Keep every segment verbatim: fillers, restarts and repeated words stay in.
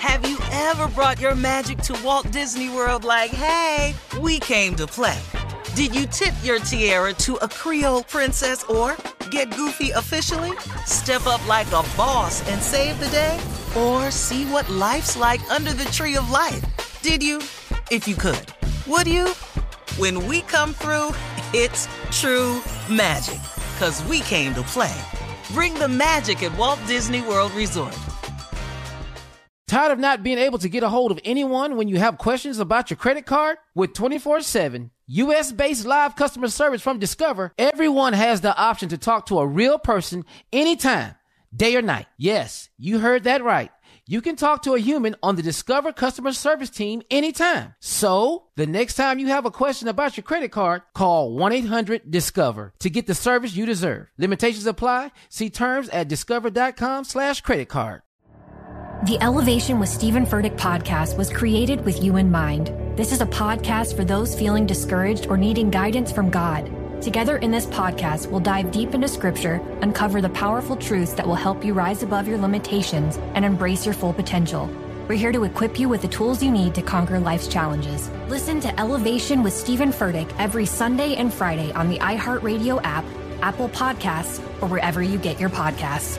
Have you ever brought your magic to Walt Disney World like, hey, we came to play? Did you tip your tiara to a Creole princess or get goofy officially? Step up like a boss and save the day? Or see what life's like under the tree of life? Did you? If you could. Would you? When we come through, it's true magic. 'Cause we came to play. Bring the magic at Walt Disney World Resort. Tired of not being able to get a hold of anyone when you have questions about your credit card? With twenty-four seven U S-based live customer service from Discover, everyone has the option to talk to a real person anytime, day or night. Yes, you heard that right. You can talk to a human on the Discover customer service team anytime. So, the next time you have a question about your credit card, call one eight hundred discover to get the service you deserve. Limitations apply. See terms at discover.com slash credit card. The Elevation with Stephen Furtick podcast was created with you in mind. This is a podcast for those feeling discouraged or needing guidance from God. Together in this podcast, we'll dive deep into Scripture, uncover the powerful truths that will help you rise above your limitations and embrace your full potential. We're here to equip you with the tools you need to conquer life's challenges. Listen to Elevation with Stephen Furtick every Sunday and Friday on the iHeartRadio app, Apple Podcasts, or wherever you get your podcasts.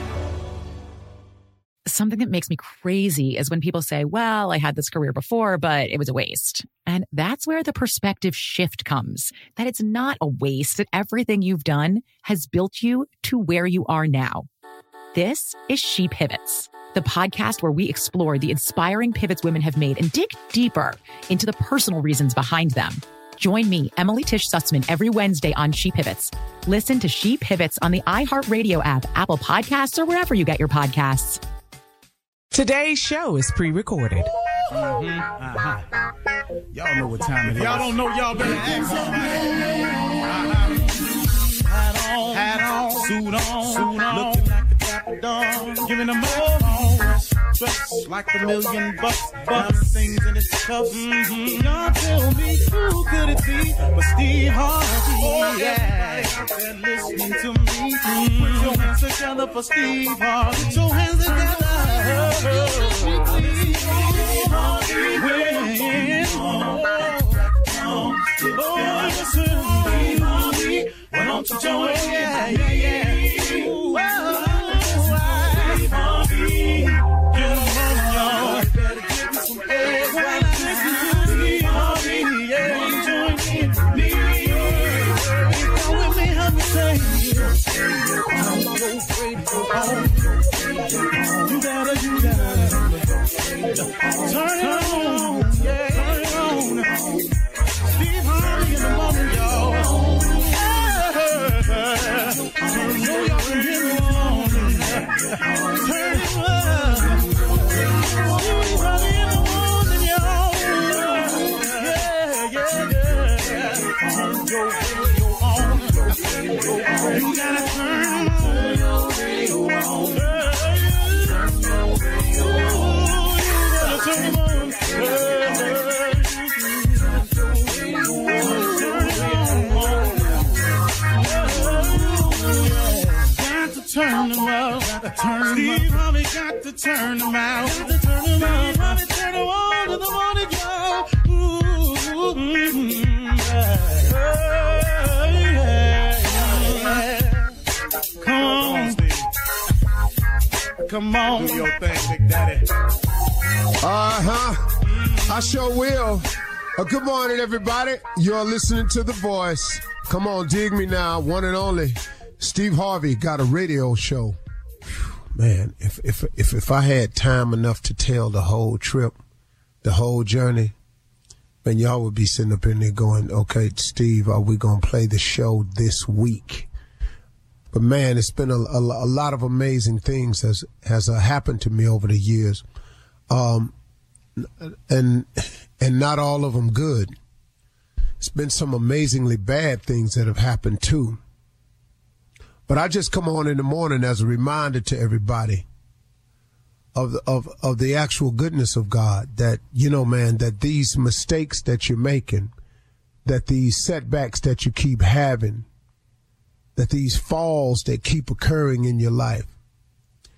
Something that makes me crazy is when people say, well, I had this career before, but it was a waste. And that's where the perspective shift comes, that it's not a waste, that everything you've done has built you to where you are now. This is She Pivots, the podcast where we explore the inspiring pivots women have made and dig deeper into the personal reasons behind them. Join me, Emily Tish Sussman, every Wednesday on She Pivots. Listen to She Pivots on the iHeartRadio app, Apple Podcasts, or wherever you get your podcasts. Today's show is pre-recorded. Mm-hmm. Uh-huh. Y'all know what time it is. Y'all don't know, y'all better ask somebody. Uh-huh. Hat on, hat on, suit on, suit on, looking like the Dapper Dawn, giving them all dressed like a million bucks, bucks, things in its cuffs. Mm-hmm. Y'all tell me who could it be but Steve Harvey? Oh, yeah. Everybody out there listening to me. Mm-hmm. Put your hands together for Steve Harvey. Put your hands together. Why don't you join? Yeah, yeah, yeah. Ooh, oh, get on, y'all. Better give me some eggs. Why not listen to me? Yeah, join me. Come with me, help me say. I'm so afraid to go home. You gotta, you gotta turn it on, yeah, turn it on. Steve Harvey in the morning, y'all. Turn it on, in the morning. Turn it on. Steve Harvey in the morning, y'all. Yeah, yeah, yeah. Turn your radio on. You gotta turn your radio on. Turn them out, got to turn them Steve Harvey got to turn them out, got to turn them out, got to turn them on in the morning, y'all. Ooh, mm-hmm, yeah, yeah, yeah. Come on, Steve. Come on, do your thing, Big Daddy. Uh-huh. I sure will. Uh, good morning, everybody. You're listening to The Voice. Come on, dig me now, one and only. Steve Harvey got a radio show. Man, if if if if I had time enough to tell the whole trip, the whole journey, man, y'all would be sitting up in there going, okay, Steve, are we going to play the show this week? But, man, it's been a, a, a lot of amazing things has, has uh, happened to me over the years. Um, and and not all of them good. It's been some amazingly bad things that have happened, too. But I just come on in the morning as a reminder to everybody of the, of of the actual goodness of God, that, you know, man, that these mistakes that you're making, that these setbacks that you keep having, that these falls that keep occurring in your life,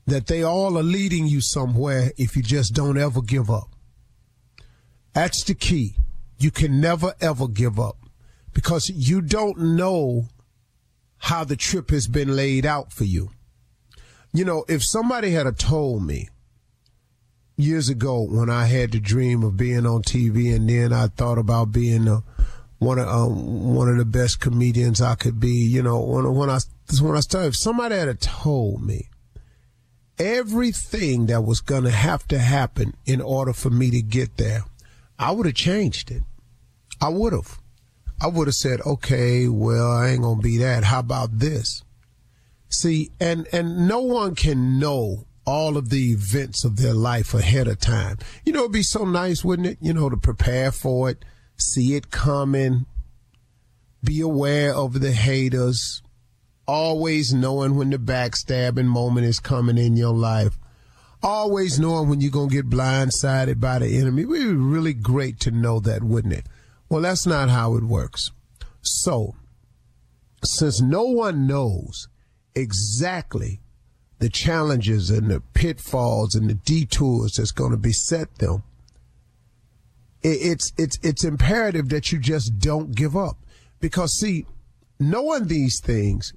that they all are leading you somewhere if you just don't ever give up. That's the key. You can never, ever give up because you don't know how the trip has been laid out for you. You know, if somebody had told me years ago when I had the dream of being on T V and then I thought about being a, one of um, one of the best comedians I could be, you know, when, when I when I started, if somebody had told me everything that was going to have to happen in order for me to get there, I would have changed it. I would have. I would have said, okay, well, I ain't going to be that. How about this? See, and, and no one can know all of the events of their life ahead of time. You know, it'd be so nice, wouldn't it? You know, to prepare for it, see it coming, be aware of the haters, always knowing when the backstabbing moment is coming in your life, always knowing when you're going to get blindsided by the enemy. It would be really great to know that, wouldn't it? Well, that's not how it works. So, since no one knows exactly the challenges and the pitfalls and the detours that's going to beset them, it's it's it's imperative that you just don't give up. Because, see, knowing these things,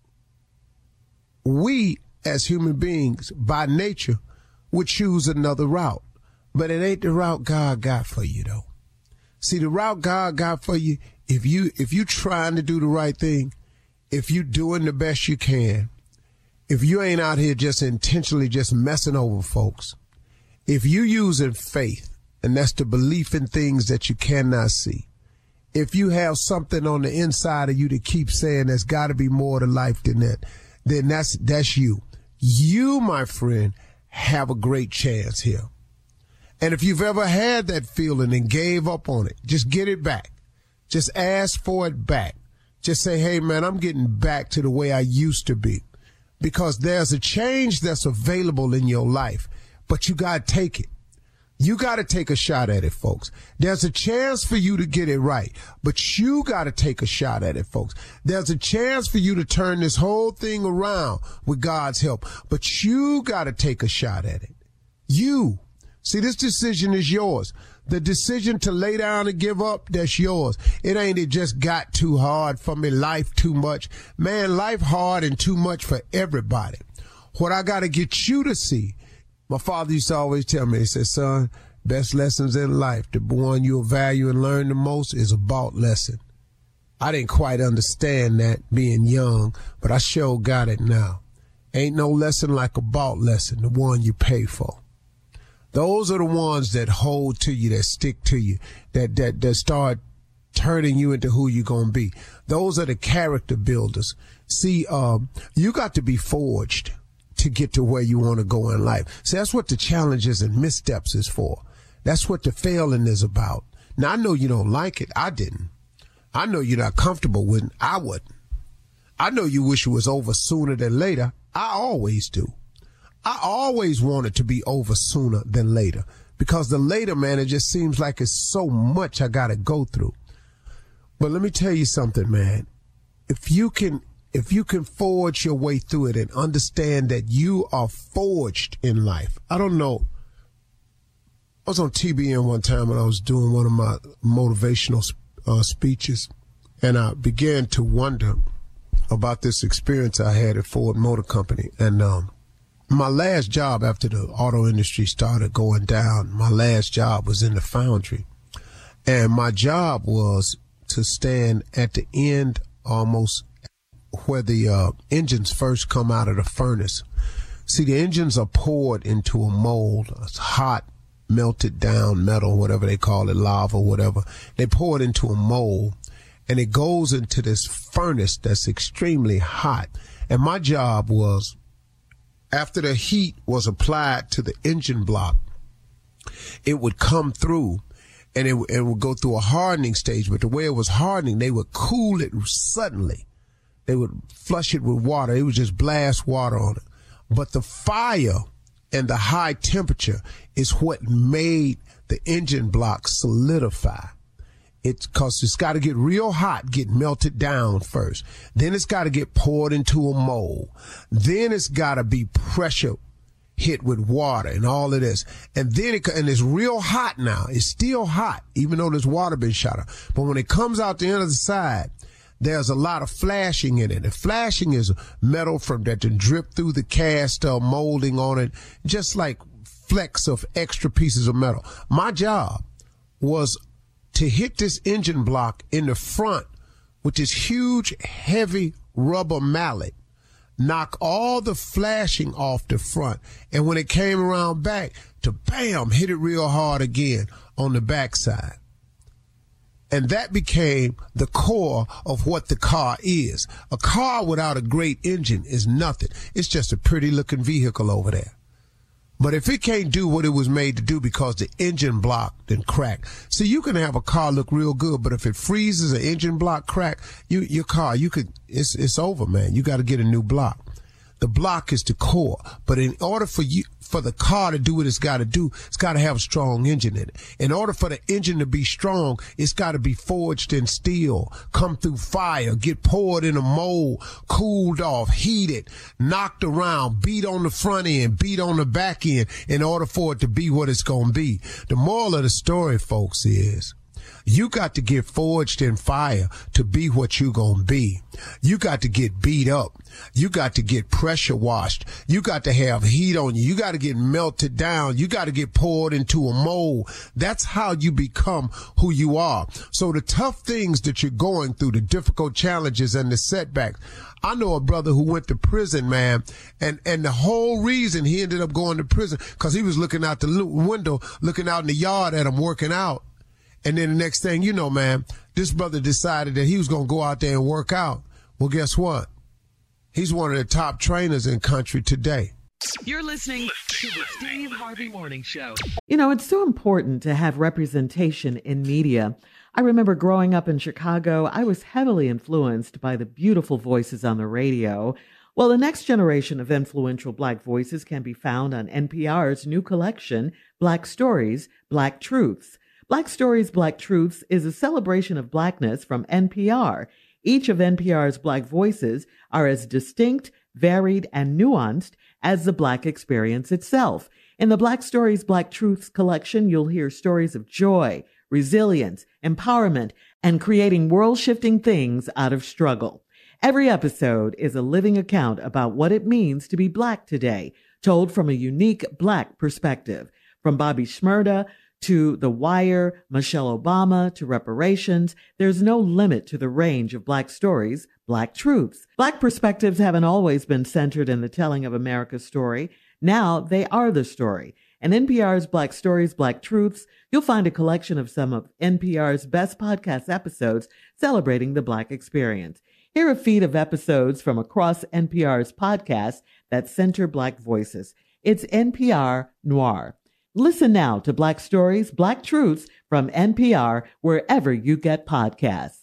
we as human beings, by nature, would choose another route. But it ain't the route God got for you, though. See, the route God got for you, if you if you trying to do the right thing, if you doing the best you can, if you ain't out here just intentionally just messing over folks, if you using faith, and that's the belief in things that you cannot see, if you have something on the inside of you to keep saying there's got to be more to life than that, then that's that's you. You, my friend, have a great chance here. And if you've ever had that feeling and gave up on it, just get it back. Just ask for it back. Just say, hey, man, I'm getting back to the way I used to be. Because there's a change that's available in your life, but you got to take it. You got to take a shot at it, folks. There's a chance for you to get it right, but you got to take a shot at it, folks. There's a chance for you to turn this whole thing around with God's help, but you got to take a shot at it. You. See, this decision is yours. The decision to lay down and give up, that's yours. It ain't it just got too hard for me, life too much. Man, life hard and too much for everybody. What I got to get you to see, my father used to always tell me, he said, son, best lessons in life, the one you'll value and learn the most is a bought lesson. I didn't quite understand that being young, but I sure got it now. Ain't no lesson like a bought lesson, the one you pay for. Those are the ones that hold to you, that stick to you, that that that start turning you into who you're going to be. Those are the character builders. See, um, you got to be forged to get to where you want to go in life. See, that's what the challenges and missteps is for. That's what the failing is about. Now, I know you don't like it. I didn't. I know you're not comfortable with it. I wouldn't. I know you wish it was over sooner than later. I always do. I always want it to be over sooner than later, because the later, man, it just seems like it's so much I got to go through. But let me tell you something, man. If you can, if you can forge your way through it and understand that you are forged in life. I don't know. I was on T B N one time when I was doing one of my motivational uh, speeches, and I began to wonder about this experience I had at Ford Motor Company. And, um, my last job after the auto industry started going down, my last job was in the foundry. And my job was to stand at the end almost where the uh, engines first come out of the furnace. See, the engines are poured into a mold. It's hot, melted down metal, whatever they call it, lava, whatever. They pour it into a mold, and it goes into this furnace that's extremely hot. And my job was, after the heat was applied to the engine block, it would come through and it, it would go through a hardening stage. But the way it was hardening, they would cool it suddenly. They would flush it with water. It would just blast water on it. But the fire and the high temperature is what made the engine block solidify. It's cause it's got to get real hot, get melted down first. Then it's got to get poured into a mold. Then it's got to be pressure hit with water and all of this. And then it, and it's real hot now. It's still hot, even though there's water been shot up. But when it comes out the end of the side, there's a lot of flashing in it. And flashing is metal from that to drip through the cast uh, molding on it, just like flecks of extra pieces of metal. My job was to hit this engine block in the front with this huge, heavy rubber mallet, knock all the flashing off the front, and when it came around back, to bam, hit it real hard again on the backside. And that became the core of what the car is. A car without a great engine is nothing. It's just a pretty looking vehicle over there. But if it can't do what it was made to do because the engine block then cracked. See, you can have a car look real good, but if it freezes, an engine block crack, you, your car, you could, it's, it's over, man. You got to get a new block. The block is the core. But in order for you, for the car to do what it's got to do, it's got to have a strong engine in it. In order for the engine to be strong, it's got to be forged in steel, come through fire, get poured in a mold, cooled off, heated, knocked around, beat on the front end, beat on the back end in order for it to be what it's going to be. The moral of the story, folks, is you got to get forged in fire to be what you gonna be. You got to get beat up. You got to get pressure washed. You got to have heat on you. You got to get melted down. You got to get poured into a mold. That's how you become who you are. So the tough things that you're going through, the difficult challenges and the setbacks. I know a brother who went to prison, man, and, and the whole reason he ended up going to prison because he was looking out the window, looking out in the yard at him working out. And then the next thing you know, man, this brother decided that he was going to go out there and work out. Well, guess what? He's one of the top trainers in country today. You're listening to the Steve Harvey Morning Show. You know, it's so important to have representation in media. I remember growing up in Chicago, I was heavily influenced by the beautiful voices on the radio. Well, the next generation of influential Black voices can be found on N P R's new collection, Black Stories, Black Truths. Black Stories, Black Truths is a celebration of Blackness from N P R. Each of N P R's Black voices are as distinct, varied, and nuanced as the Black experience itself. In the Black Stories, Black Truths collection, you'll hear stories of joy, resilience, empowerment, and creating world-shifting things out of struggle. Every episode is a living account about what it means to be Black today, told from a unique Black perspective. From Bobby Shmurda to The Wire, Michelle Obama, to reparations, there's no limit to the range of Black stories, Black truths. Black perspectives haven't always been centered in the telling of America's story. Now they are the story. In N P R's Black Stories, Black Truths, you'll find a collection of some of N P R's best podcast episodes celebrating the Black experience. Hear a feed of episodes from across N P R's podcasts that center Black voices. It's N P R Noir. Listen now to Black Stories, Black Truths from N P R wherever you get podcasts.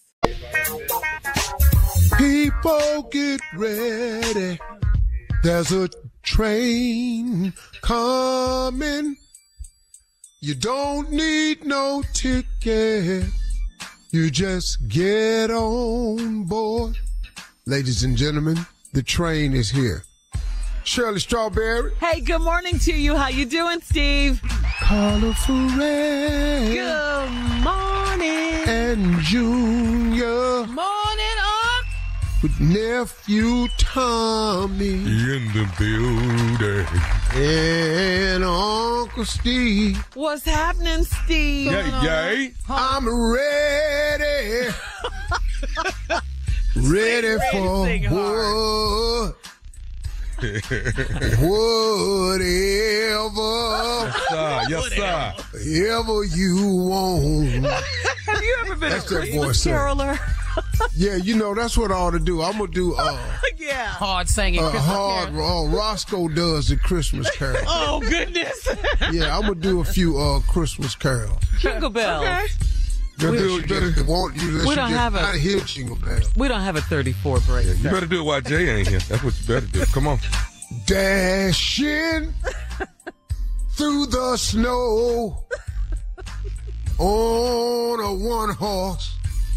People get ready. There's a train coming. You don't need no ticket. You just get on board. Ladies and gentlemen, the train is here. Shirley Strawberry. Hey, good morning to you. How you doing, Steve? Carla Ferrell. Good morning. And Junior. Morning, Unc. With nephew Tommy. In the building. And Uncle Steve. What's happening, Steve? Yay, yay. I'm ready. ready for what? Whatever. Yes, sir. Yes, sir. Whatever you want. Have you ever been that's a Christmas caroler? Yeah, you know, that's what I ought to do. I'm going to do uh, yeah. hard singing uh, Christmas hard, carol. uh, Roscoe does the Christmas carol. Oh, goodness. Yeah, I'm going to do a few uh, Christmas carols. Jingle bells. Okay. We, do, just, want you, we don't have a hear jingle bells. We don't have a thirty-four break. Yeah, you better do it while Jay ain't here. That's what you better do. Come on. Dashing through the snow on a one horse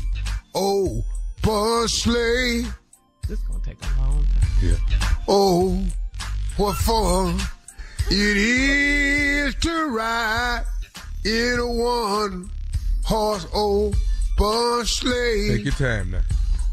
open sleigh. This is gonna take a long time. Yeah. Oh, what fun it is to ride in a one-horse open sleigh. Take your time now.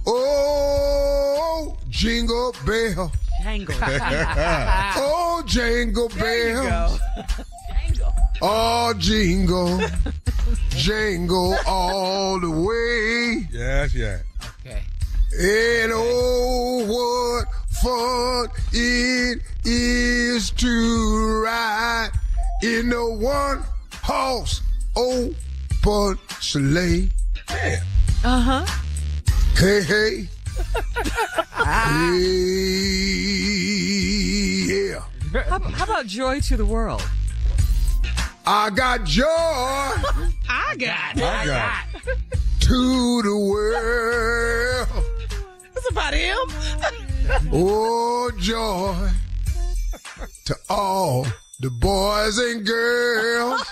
Oh, jingle bell. Jangle. Oh, jingle bell. Oh, jingle. Jingle all the way. Yes, yes. Okay. And oh, what fun it is to ride in a one-horse open sleigh. Yeah. Uh-huh. Hey, hey. Hey, yeah. How, how about Joy to the World? I got joy I got it. I got it. to the world. It's about him. Oh, joy to all the boys and girls.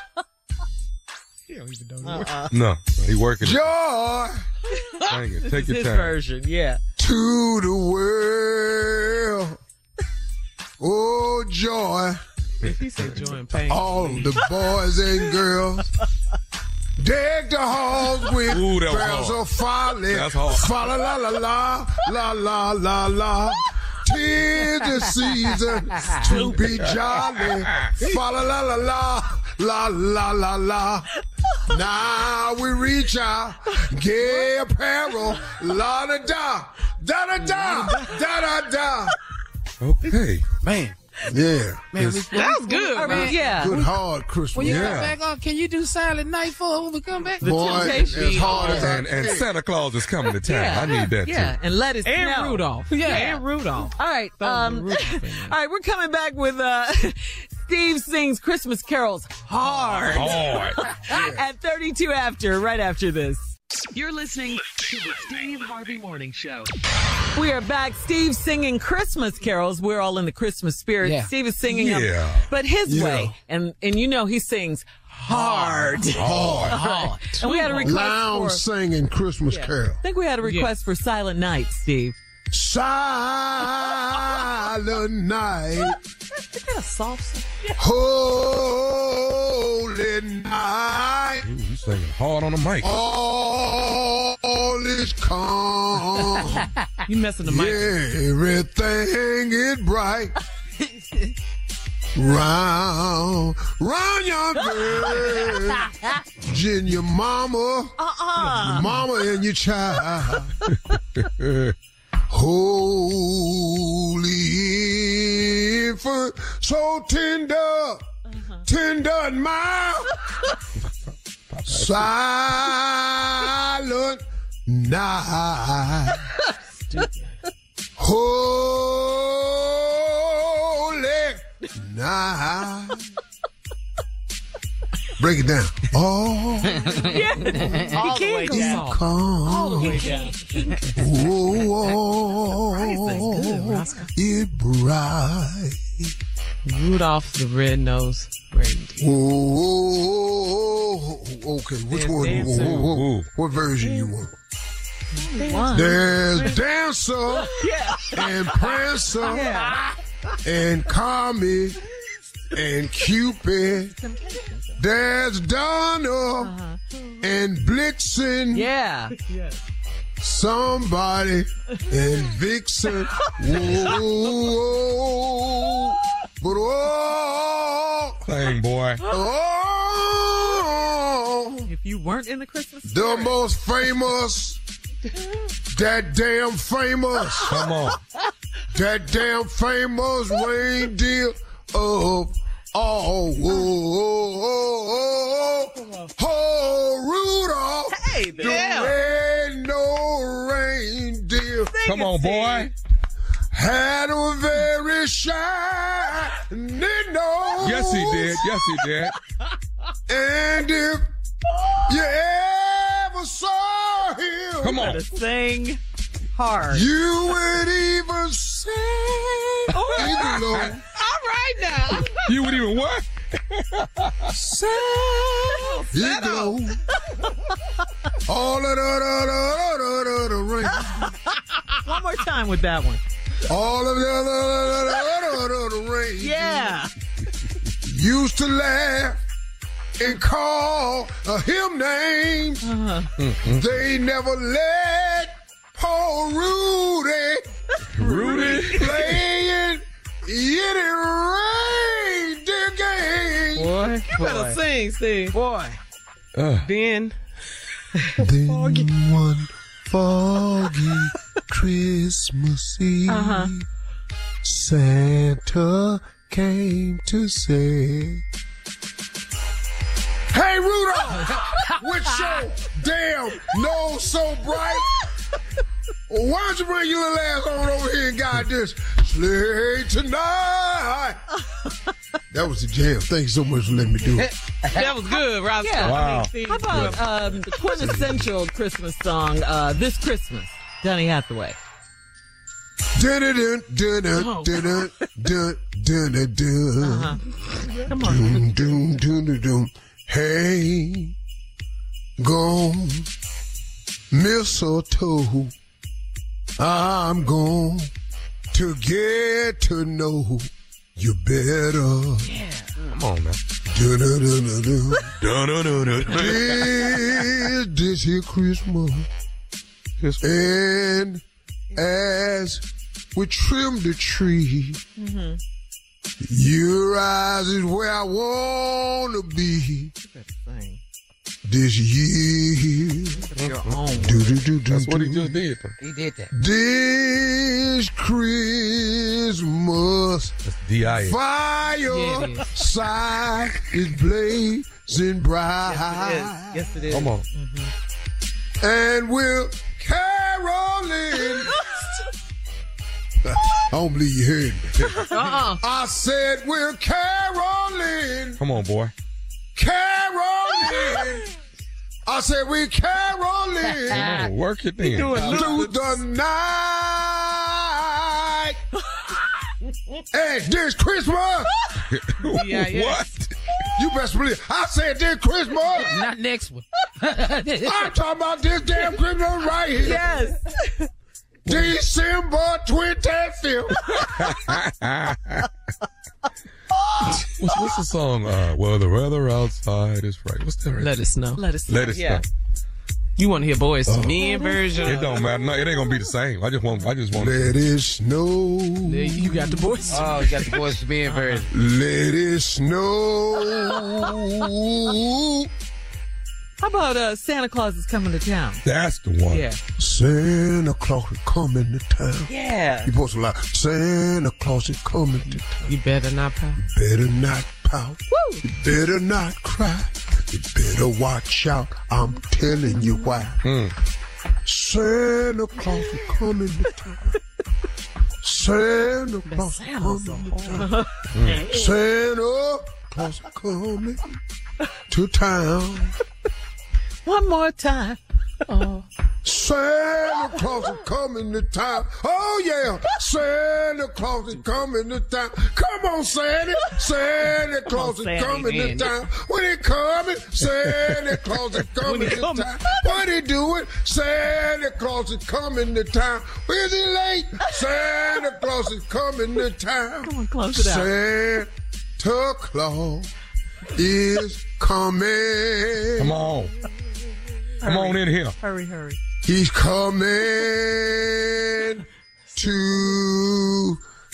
Uh-uh. No, he working. Joy Dang it. Take your His time. version, yeah. to the world. Oh, joy. He said joy and pain. All the boys and girls. Deck the halls with Ooh, that was barrels hard. of folly. That's hard. Fa la la la la la la la la. Tis the season to be jolly. Fa la la la la la la la la. Now we reach out, gay apparel, la da da, da da da, da da da. Okay. Man. Yeah. Man, It's we, That was good, I mean, man. yeah. good hard Christmas. when you Yeah. come back on, can you do Silent Night for when we come back? Boy, Temptation. as hard as I And, and can. Santa Claus is coming to town. Yeah. I need that Yeah, too. and let it And snow. Rudolph. Yeah, and Rudolph. All right. Throw the Um, Rudolph in there. all right, we're coming back with uh, Steve Sings Christmas Carols hard Hard. at thirty-two after, right after this. You're listening to the Steve Harvey Morning Show. We are back. Steve singing Christmas carols. We're all in the Christmas spirit. Yeah. Steve is singing them, Yeah. but his Yeah. way. And and you know he sings hard. Hard. Hard. And we had a request Lounge for. singing Christmas carol. I think we had a request for Silent Night, Steve. Silent night, A soft. holy night, Ooh, you singing hard on the mic. all is calm. You messing the mic. Everything is bright. Round, round your bird. Gin your mama, Uh-uh. your mama and your child. Holy infant, so tender, tender and mild. Silent night. Holy night. Break it down. Oh, All the way down. come. All the way down. Oh, it bright. Rudolph the red-nosed reindeer. Oh, okay. Which There's one? Dancer. Whoa, whoa, whoa. Ooh. What version you want? One. There's Dancer and Prancer and Comet and Cupid. There's Donna and Blitzen. Yeah. Somebody and Vixen. Whoa, but oh, Sing, boy. oh, If you weren't in the Christmas the spirit. most famous, that damn famous, Come on. that damn famous reindeer of all. Oh, oh, oh, oh, Rudolph, Hey, the damn. red-nosed reindeer. Come on, boy. Had a very shiny nose. Yes, he did. Yes, he did. And if you ever saw him, Come on. Sing hard. you would even say, Igloo, All right now. You would even what? Igloo. All of the, the, the, the, the, the ring. One more time with that one. All of the, the, the, the, the, the ring. Yeah. used to laugh and call uh, him names. Uh-huh. Mm-hmm. They never let poor Rudy, Rudy playing any reindeer game. Boy, you better sing, Steve. Boy. Uh. Ben. Then one foggy Christmas Eve, Uh-huh. Santa came to say, "Hey Rudolph, with your damn nose so bright, why don't you bring your little ass on over here and guide this sleigh tonight?" That was the jam. Thank you so much for letting me do it. That was good, Rob. Yeah. Wow. How about um, the quintessential Christmas song, uh, This Christmas, Donny Hathaway? Dun dun dun dun Oh. dun dun dun dun dun. Uh-huh. Come on. Doom, doom, doom, doom, doom. Hey, gone, mistletoe. I'm going to get to know you better. Yeah. Come on, man. Dun, dun, dun, dun, dun. Dun, dun, dun, dun. This, this here Christmas. And as we trim the tree, Mm-hmm. your eyes is where I want to be this year. Your own. Do, do, do, do, That's what he do. just did. though. He did that. This Christmas, That's D I S. fire Yeah, it is. side is blazing bright. Yes, it is. Come on. And we're caroling. I don't believe you heard me. Uh-uh. I said we're caroling. Come on, boy. Caroling. I said we're caroling Come on, work it then. through the night. Hey, this Christmas. Yeah, yeah. What? You best believe. I said this Christmas. Not next one. I'm talking about this damn Christmas right here. Yes. December twenty-fifth. What's, what's the song? Uh, well, the weather outside is right. What's that? Right? Let us know. Let us Let us yeah. know. You want to hear Boys to Men version? It don't matter. No, it ain't gonna be the same. I just want. I just want. Let it snow. There you got the Boys. Oh, you got the Boys to Men version. Let it snow. How about uh, Santa Claus is coming to town? That's the one. Yeah. Santa Claus is coming to town. Yeah. You supposed to like Santa Claus is coming to town. You better not pout. Better not pout. Woo. You better not cry. You better watch out. I'm telling you why. Mm. Santa Claus is coming to town. Santa Claus is coming to town. Mm. Santa Claus is coming to town. One more time. Oh. Santa Claus is coming to town. Oh, yeah. Santa Claus is coming to town. Come on, Santa. Santa Claus is Santa coming to again. town. When he coming, Santa Claus is coming to coming. town. What he doing? Santa Claus is coming to town. Is he late? Santa Claus is coming to town. Come on, close it out. Santa Claus is coming. Come on. Come on in here. Hurry, hurry. He's coming to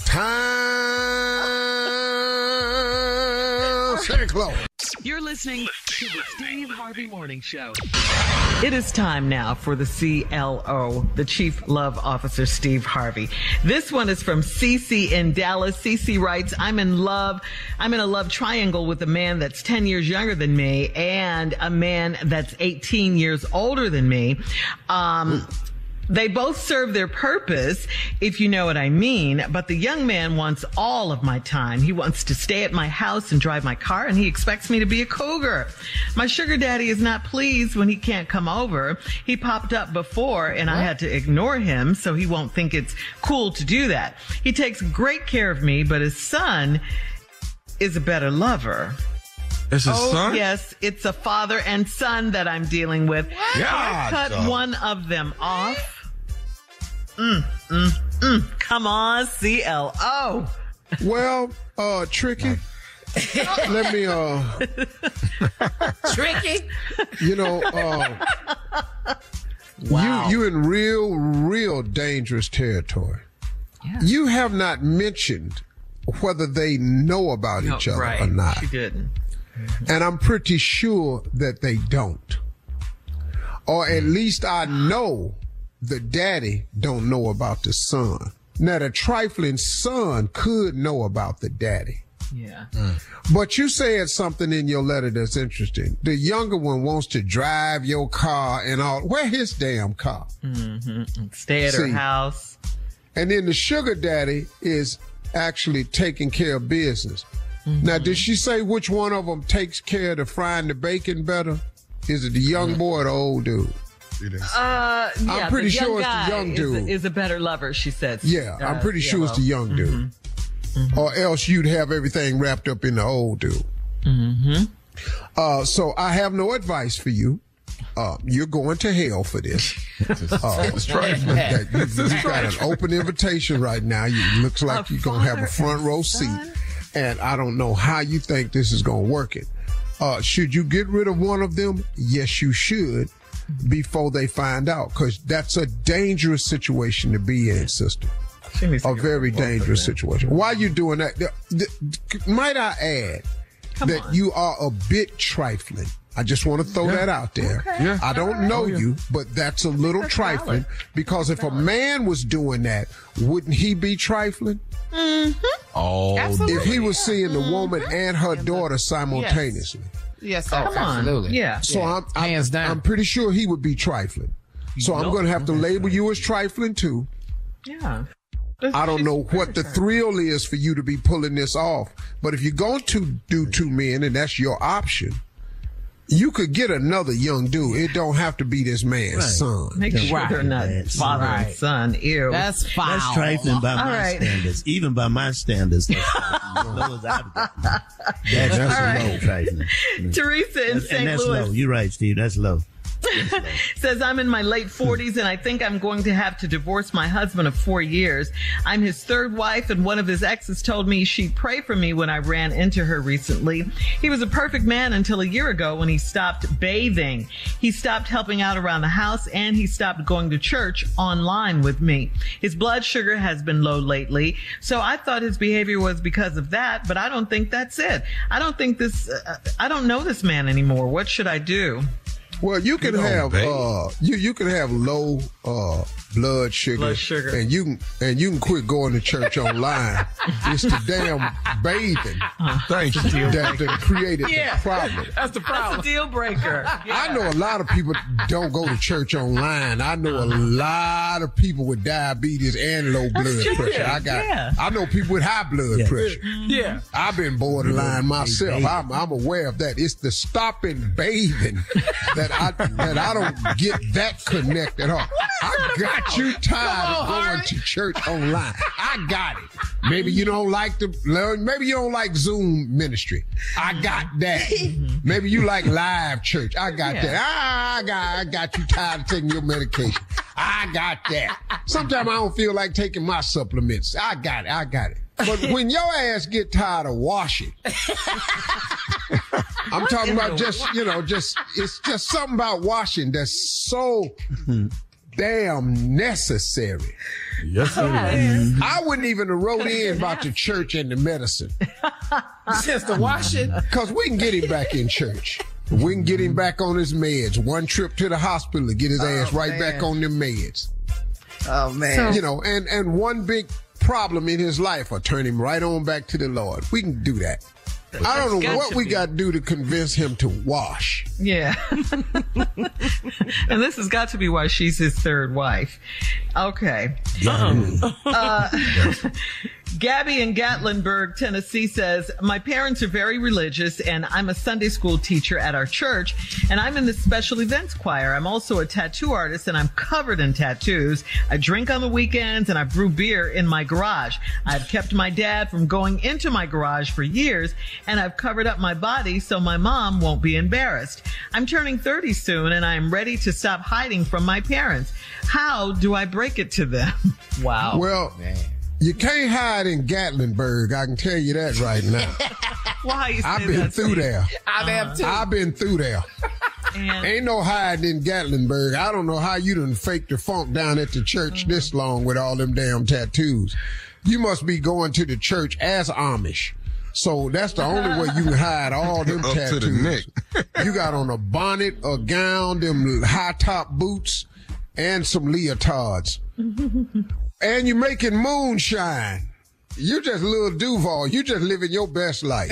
town. Santa Claus. You're listening to the Steve Harvey Morning Show. It is time now for the C L O, the Chief Love Officer, Steve Harvey. This one is from Cece in Dallas. Cece writes, I'm in love. I'm in a love triangle with a man that's ten years younger than me and a man that's eighteen years older than me. Um, They both serve their purpose, if you know what I mean, but the young man wants all of my time. He wants to stay at my house and drive my car, and he expects me to be a cougar. My sugar daddy is not pleased when he can't come over. He popped up before, and I had to ignore him, so he won't think it's cool to do that. He takes great care of me, but his son is a better lover. It's his oh, son? yes, it's a father and son that I'm dealing with. God, Cut dog. one of them off. Mm, mm, mm. Come on, C L O. Well, uh, Tricky, let me, uh, Tricky. You know, uh, wow. you, you in real, real dangerous territory. Yeah. You have not mentioned whether they know about No, each other right. or not. She didn't. And I'm pretty sure that they don't. Or at least I know the daddy don't know about the son. Now, the trifling son could know about the daddy. Yeah. But you said something in your letter that's interesting. The younger one wants to drive your car and all. Where his damn car? Mm-hmm. Stay at See, her house. And then the sugar daddy is actually taking care of business. Mm-hmm. Now, did she say which one of them takes care of the frying the bacon better? Is it the young boy or the old dude? Uh, yeah, I'm pretty the sure young it's the guy young is dude. a, is a better lover, she said. Yeah, I'm Uh, pretty sure it's the yellow. young dude. Mm-hmm. Mm-hmm. Or else you'd have everything wrapped up in the old dude. Mm-hmm. Uh, so I have no advice for you. Uh, you're going to hell for this. Uh, It's trifling. that you, you got an open invitation right now. You looks like A you're gonna have a father front and row son? seat, and I don't know how you think this is gonna work. It. Uh, should you get rid of one of them? Yes, you should. Before they find out, because that's a dangerous situation to be in, sister. A very dangerous situation. Why are you doing that? The- the- might I add Come that on. you are a bit trifling. I just want to throw that out there. Okay. Yeah. I don't know you, but that's a little That's trifling valid. because if a man was doing that, wouldn't he be trifling? All Absolutely. If he was seeing the woman and her daughter simultaneously. Yes, Oh, sir. Come on. absolutely. Yeah. So I'm, I'm, Hands down. I'm pretty sure he would be trifling. So I'm going to have to label you as trifling too. Yeah. I don't know what the thrill is for you to be pulling this off, but if you're going to do two men and that's your option, you could get another young dude. It don't have to be this man's Right. son. Make sure Right. they're not That's father right. and son. Ew. That's foul. That's trifling by All my right. standards. Even by my standards, that's as low as I've gotten. That's, That's All low right. trifling. Teresa in And Saint that's Louis low. You're right, Steve. That's low. says, I'm in my late forties and I think I'm going to have to divorce my husband of four years. I'm his third wife and one of his exes told me she'd pray for me when I ran into her recently. He was a perfect man until a year ago when he stopped bathing. He stopped helping out around the house and he stopped going to church online with me. His blood sugar has been low lately. So I thought his behavior was because of that, but I don't think that's it. I don't think this, uh, I don't know this man anymore. What should I do? Well, you can You don't have bathe. uh, you you can have low uh, blood sugar, Blood sugar. and you can and you can quit going to church online. It's the damn bathing Thank you. that, that created Yeah. the problem. That's the That's a problem. deal breaker. I know a lot of people don't go to church online. I know a lot of people with diabetes and low blood true. pressure. I got. Yeah. I know people with high blood Yeah. pressure. Yeah. I've been borderline myself. I'm, I'm aware of that. It's the stopping bathing that I that I don't get that connect at all. I got you tired of going to church online. I got it. Maybe you don't like the maybe you don't like Zoom ministry. I got that. Maybe you like live church. I got Yeah. that. I got I got you tired of taking your medication. I got that. Sometimes I don't feel like taking my supplements. I got it. I got it. But when your ass get tired of washing, I'm talking about just, you know, just, it's just something about washing that's so damn necessary. Yes, it is. I wouldn't even have wrote in about the church and the medicine. Just to wash it. Because we can get him back in church. We can get him back on his meds. One trip to the hospital to get his ass right man. back on them meds. Oh, man. You know, and, and one big problem in his life will turn him right on back to the Lord. We can do that. I don't know got what to we be. got to do to convince him to wash. Yeah. And this has got to be why she's his third wife. Okay. Uh, Gabby in Gatlinburg, Tennessee says, my parents are very religious and I'm a Sunday school teacher at our church and I'm in the special events choir. I'm also a tattoo artist and I'm covered in tattoos. I drink on the weekends and I brew beer in my garage. I've kept my dad from going into my garage for years and I've covered up my body so my mom won't be embarrassed. I'm turning thirty soon and I am ready to stop hiding from my parents. How do I break it to them? Wow. Well, you can't hide in Gatlinburg. I can tell you that right now. Why you say I've been that, through Steve? there. I am too. I've been through there. And Ain't no hiding in Gatlinburg. I don't know how you done faked the funk down at the church Mm-hmm. this long with all them damn tattoos. You must be going to the church as Amish. So that's the only way you can hide all them Up tattoos. to the neck. You got on a bonnet, a gown, them high top boots, and some leotards. And you're making moonshine. You just little Duval. You just living your best life.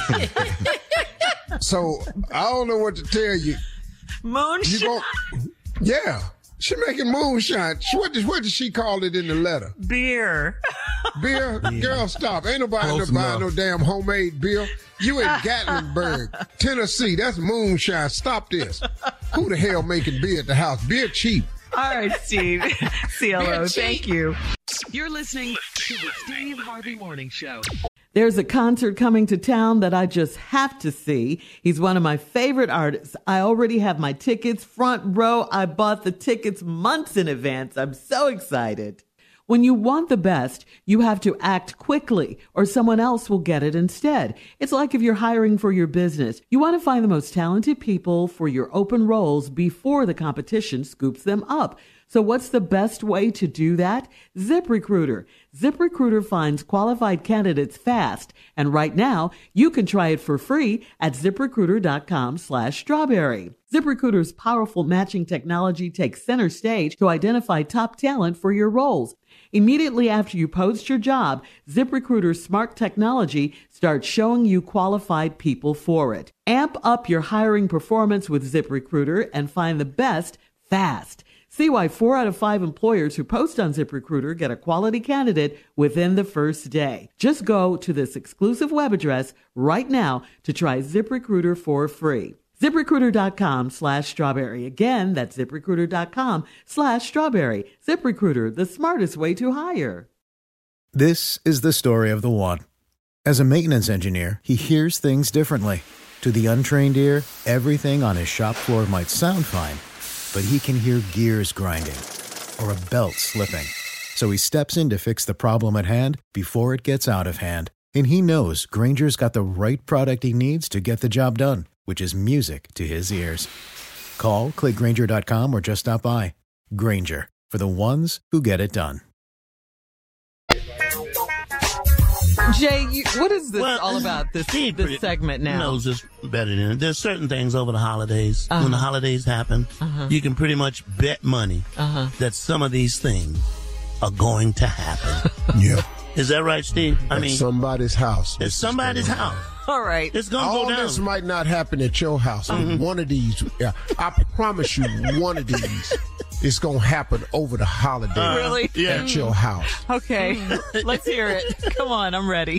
So I don't know what to tell you. moonshine. You gon- yeah. She making moonshine. She- What did, what did she call it in the letter? Beer. Beer? Girl, stop. Ain't nobody Close no buying no enough. damn homemade beer. You in Gatlinburg, Tennessee. That's moonshine. Stop this. Who the hell making beer at the house? Beer cheap. All right, Steve. C L O, thank you. You're listening to the Steve Harvey Morning Show. There's a concert coming to town that I just have to see. He's one of my favorite artists. I already have my tickets front row. I bought the tickets months in advance. I'm so excited. When you want the best, you have to act quickly or someone else will get it instead. It's like if you're hiring for your business. You want to find the most talented people for your open roles before the competition scoops them up. So what's the best way to do that? ZipRecruiter. ZipRecruiter finds qualified candidates fast. And right now, you can try it for free at ZipRecruiter.com slash strawberry. ZipRecruiter's powerful matching technology takes center stage to identify top talent for your roles. Immediately after you post your job, ZipRecruiter's smart technology starts showing you qualified people for it. Amp up your hiring performance with ZipRecruiter and find the best fast. See why four out of five employers who post on ZipRecruiter get a quality candidate within the first day. Just go to this exclusive web address right now to try ZipRecruiter for free. ZipRecruiter.com slash strawberry. Again, that's ZipRecruiter.com slash strawberry. ZipRecruiter, the smartest way to hire. This is the story of the one. As a maintenance engineer, he hears things differently. To the untrained ear, everything on his shop floor might sound fine, but he can hear gears grinding or a belt slipping. So he steps in to fix the problem at hand before it gets out of hand. And he knows Grainger's got the right product he needs to get the job done, which is music to his ears. Call, click Grainger dot com, or just stop by. Grainger, for the ones who get it done. Jay, you, what is this Well, all about, this, Steve this segment now? knows this better than There's certain things over the holidays. Uh-huh. When the holidays happen, Uh-huh. you can pretty much bet money Uh-huh. that some of these things are going to happen. Yeah. Is that right, Steve? I At mean, somebody's house. it's somebody's house. All right. It's going to All go down. this might not happen at your house. One of these, yeah, I promise you, one of these is going to happen over the holiday Uh, Really? Yeah. at your house. Okay, let's hear it. Come on, I'm ready.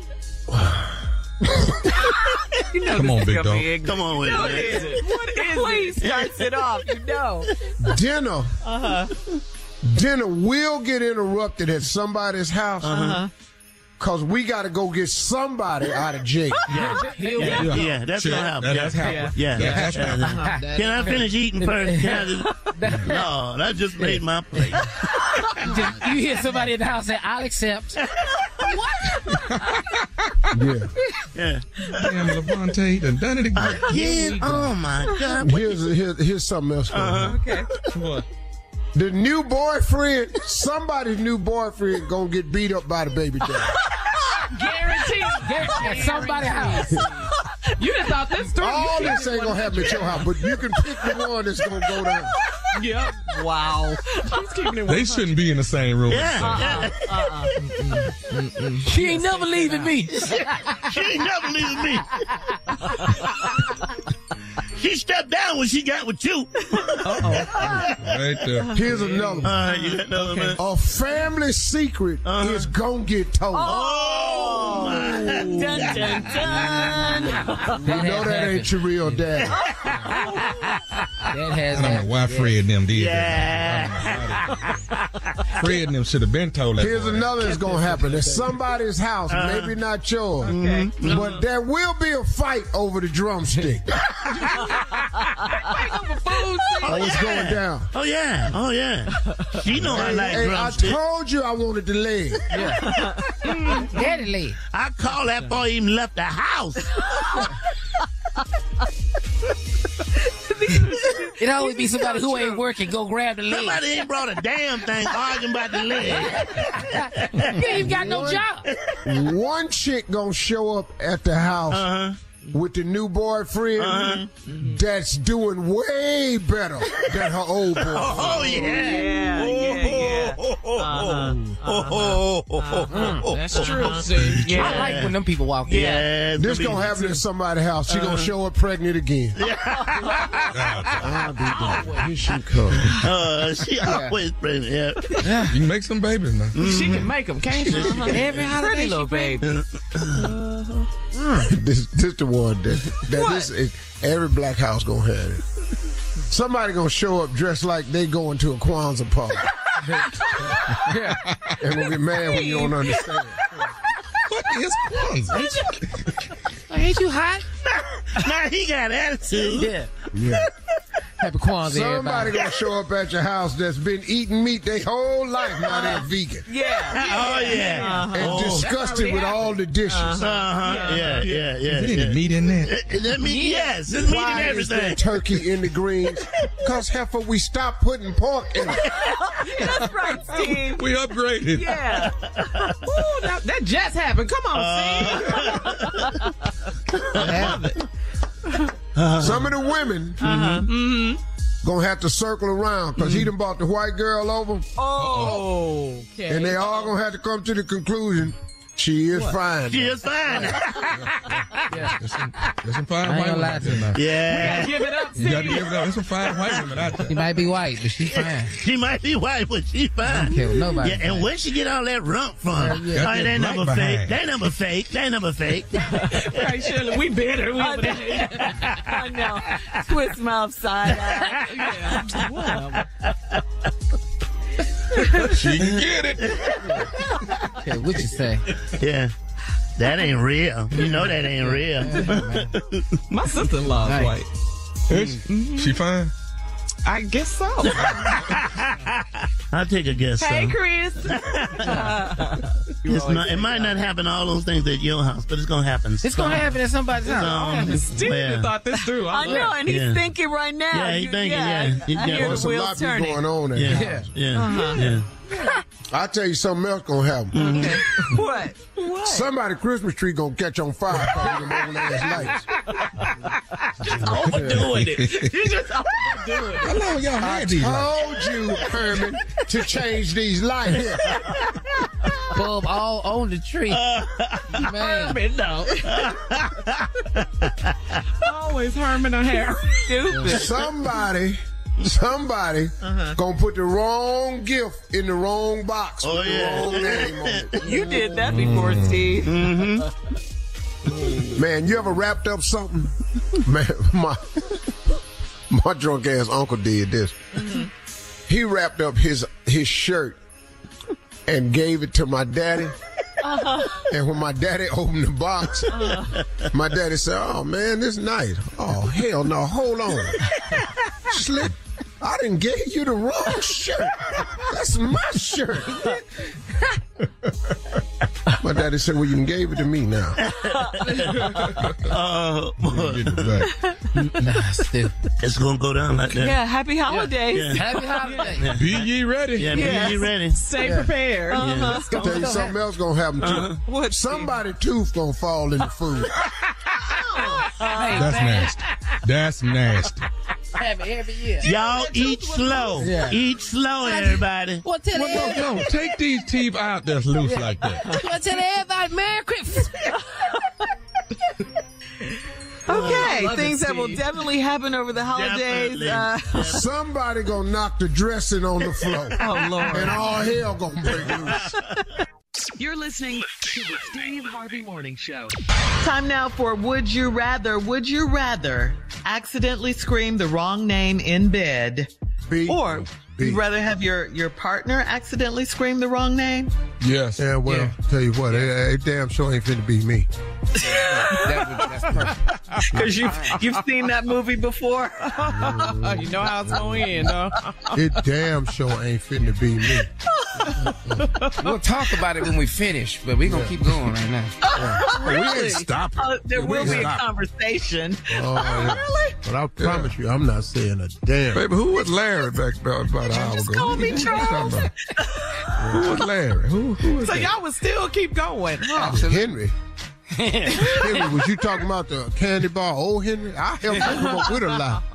You know Come this on, is big gonna dog. be ignorant. Come on with it. What man. is it? What is it? Please starts it off. You know. Dinner, Uh huh. dinner will get interrupted at somebody's house Uh-huh. because we got to go get somebody out of jail. Yeah, yeah, yeah, that's Sure, going to happen. that has happened. Yeah. That has happened. Uh-huh. Can I finish eating first? Can I just... No, that just made my plate. Just- you hear somebody in the house say, I'll accept. Yeah. Yeah. Damn, Levante done done it again. Again? Oh, my God. Here's, here, here's something else. going on. Okay. What? The new boyfriend, somebody's new boyfriend gonna get beat up by the baby daddy. Guaranteed. At somebody's house. You just thought this story. All this ain't gonna happen at your house, but you can pick the one that's gonna go down. Yep. Wow. He's keeping it They shouldn't be in the same room. Yeah. Uh-uh. She ain't never leaving me. She ain't never leaving me. She stepped down when she got with you. Right there. Here's another one. Uh, you got another man? A family secret Uh-huh. is gonna get told. Oh, my. Dun, dun, dun. You know that ain't your real dad. That has I don't know why Fred and them did Yeah. that. Fred and them should have been told that. Here's another that's gonna happen. At somebody's house, maybe not yours, but there will be a fight over the drumstick. Oh, it's going down. Oh, yeah. Oh, yeah. She know I like Hey, I drumsticks. told you I wanted the leg. Daddy leg. I called that boy even left the house. It always be somebody who ain't working, go grab the leg. Somebody ain't brought a damn thing arguing about the leg. You ain't even got no job. One chick gonna show up at the house Uh-huh. with the new boyfriend Uh-huh. that's doing way better than her old boyfriend. Oh, yeah. Yeah, yeah, yeah. Uh-huh. Oh, Uh-huh. That's true, see. Yeah. I like when them people walk in. Yeah. This gonna happen in somebody's house. She gonna show up pregnant again. God, I'll be there. Here she comes. Uh, she always pregnant. Yeah. yeah. You can make some babies now. She can make them, can't she? Every holiday, pretty little baby. this this the one that, that this is, every black house gonna have it. Somebody gonna show up dressed like they going to a Kwanzaa party. Yeah. And gonna get mad when you don't understand. What is Kwanzaa? Ain't you hot? Now he got attitude. Yeah. Yeah. Happy Kwanzaa, Somebody everybody. gonna show up at your house that's been eating meat their whole life. Now they're vegan. Yeah. Oh, yeah. Uh-huh. And Oh. disgusted with all the dishes. Uh-huh. Yeah, yeah, yeah. Is it yeah. any meat in there? Is that meat? Yes. There's meat in Why is there everything. turkey in the greens? Because, heifer, we stopped putting pork in it. That's right, Steve. We upgraded. Yeah. Ooh, that, that just happened. Come on, Steve. Some of the women Mm-hmm. gonna have to circle around because he done brought the white girl over, Oh. Okay. and they all gonna have to come to the conclusion she is fine. She is fine. There's some, there's some fine I ain't white gonna women lie out to there now. Yeah. Give it up, You got to Steve. give it up. There's some fine white women out there. She might be white, but she fine. She might be white, but she fine. Don't care what nobody Yeah, think. and where she get all that rump from? Yeah, yeah. Oh, Got they that number black fake. behind. They number fake. They number fake. Right, Shirley, we better. We I know. I know. Twist mouth side eye. Yeah. Whatever. She can get it. Okay, what you say? Yeah. That ain't real. You know that ain't real. My sister-in-law is Nice. white. She fine? I guess so. I'll take a guess. Hey, so. Chris. It's not, it might not happen all those things at your house, but it's gonna happen. It's gonna happen at somebody's house. Um, Steve well, thought this through. I know, and he's Yeah. thinking right now. Yeah, he's You- thinking, yeah. He- I yeah. hear There's the a wheels lot be turning. going on at yeah, the yeah, house. yeah, yeah. I'll tell you something else gonna happen. Mm-hmm. What? What? Somebody Christmas tree gonna catch on fire because of them old ass lights. Overdoing it. You just overdoing it. How long y'all had these? lights? Told you, Herman, to change these lights. Bulb all on the tree. Man. Herman, no. Always Herman or Harry. Stupid. Somebody, somebody gonna put the wrong gift in the wrong box Oh, with yeah. the wrong name on it. You did that before, Steve. Man, you ever wrapped up something? Man, my my drunk ass uncle did this. He wrapped up his his shirt and gave it to my daddy. And when my daddy opened the box, my daddy said, "Oh man, this nice." Oh hell no! Hold on, Slip. I didn't give you the wrong shirt. That's my shirt. My daddy said, "Well, you can gave it to me now." Oh, Get it back. Nah, stupid. it's gonna go down like that. Yeah, happy holidays. Yeah. Happy holiday. Be ye ready. Yeah, Yes. be ready. Stay prepared. Yeah. I'll tell you something else gonna happen too. Uh-huh. What? Somebody tooth gonna fall in the food. That's nasty. That's nasty. Happy every year. Y'all eat slow. Yeah. Eat slow, everybody. Well, tell Well, everybody. no, no, take these teeth out that's loose like that. Well, tell everybody Merry Christmas. Okay, love it, things that will Steve. definitely happen over the holidays. Definitely. Uh, Somebody gonna knock the dressing on the floor. oh, Lord. And all hell gonna break loose. You're listening to the Steve Harvey Morning Show. Time now for Would You Rather. Would you rather accidentally scream the wrong name in bed, B. or B. you'd rather have your, your partner accidentally scream the wrong name? Yes. Yeah, well, Yeah. tell you what, it, it damn sure ain't finna be me. That was- that's perfect. Because you've, you've seen that movie before? You know how it's going to end, though. It damn sure ain't finna be me. We'll talk about it when we finish, but we're going to yeah. keep going right now. Yeah. Really? We ain't stopping. Uh, there we will be stop. a conversation. Oh, yeah. Really? But I promise yeah. you, I'm not saying a damn. Baby, who was Larry back about, about an hour ago? Call me Charles. Who was Larry? Who, who was so that? y'all would still keep going. Huh? Henry. Henry, was you talking about the candy bar? Old Henry? I helped him come up with a lie.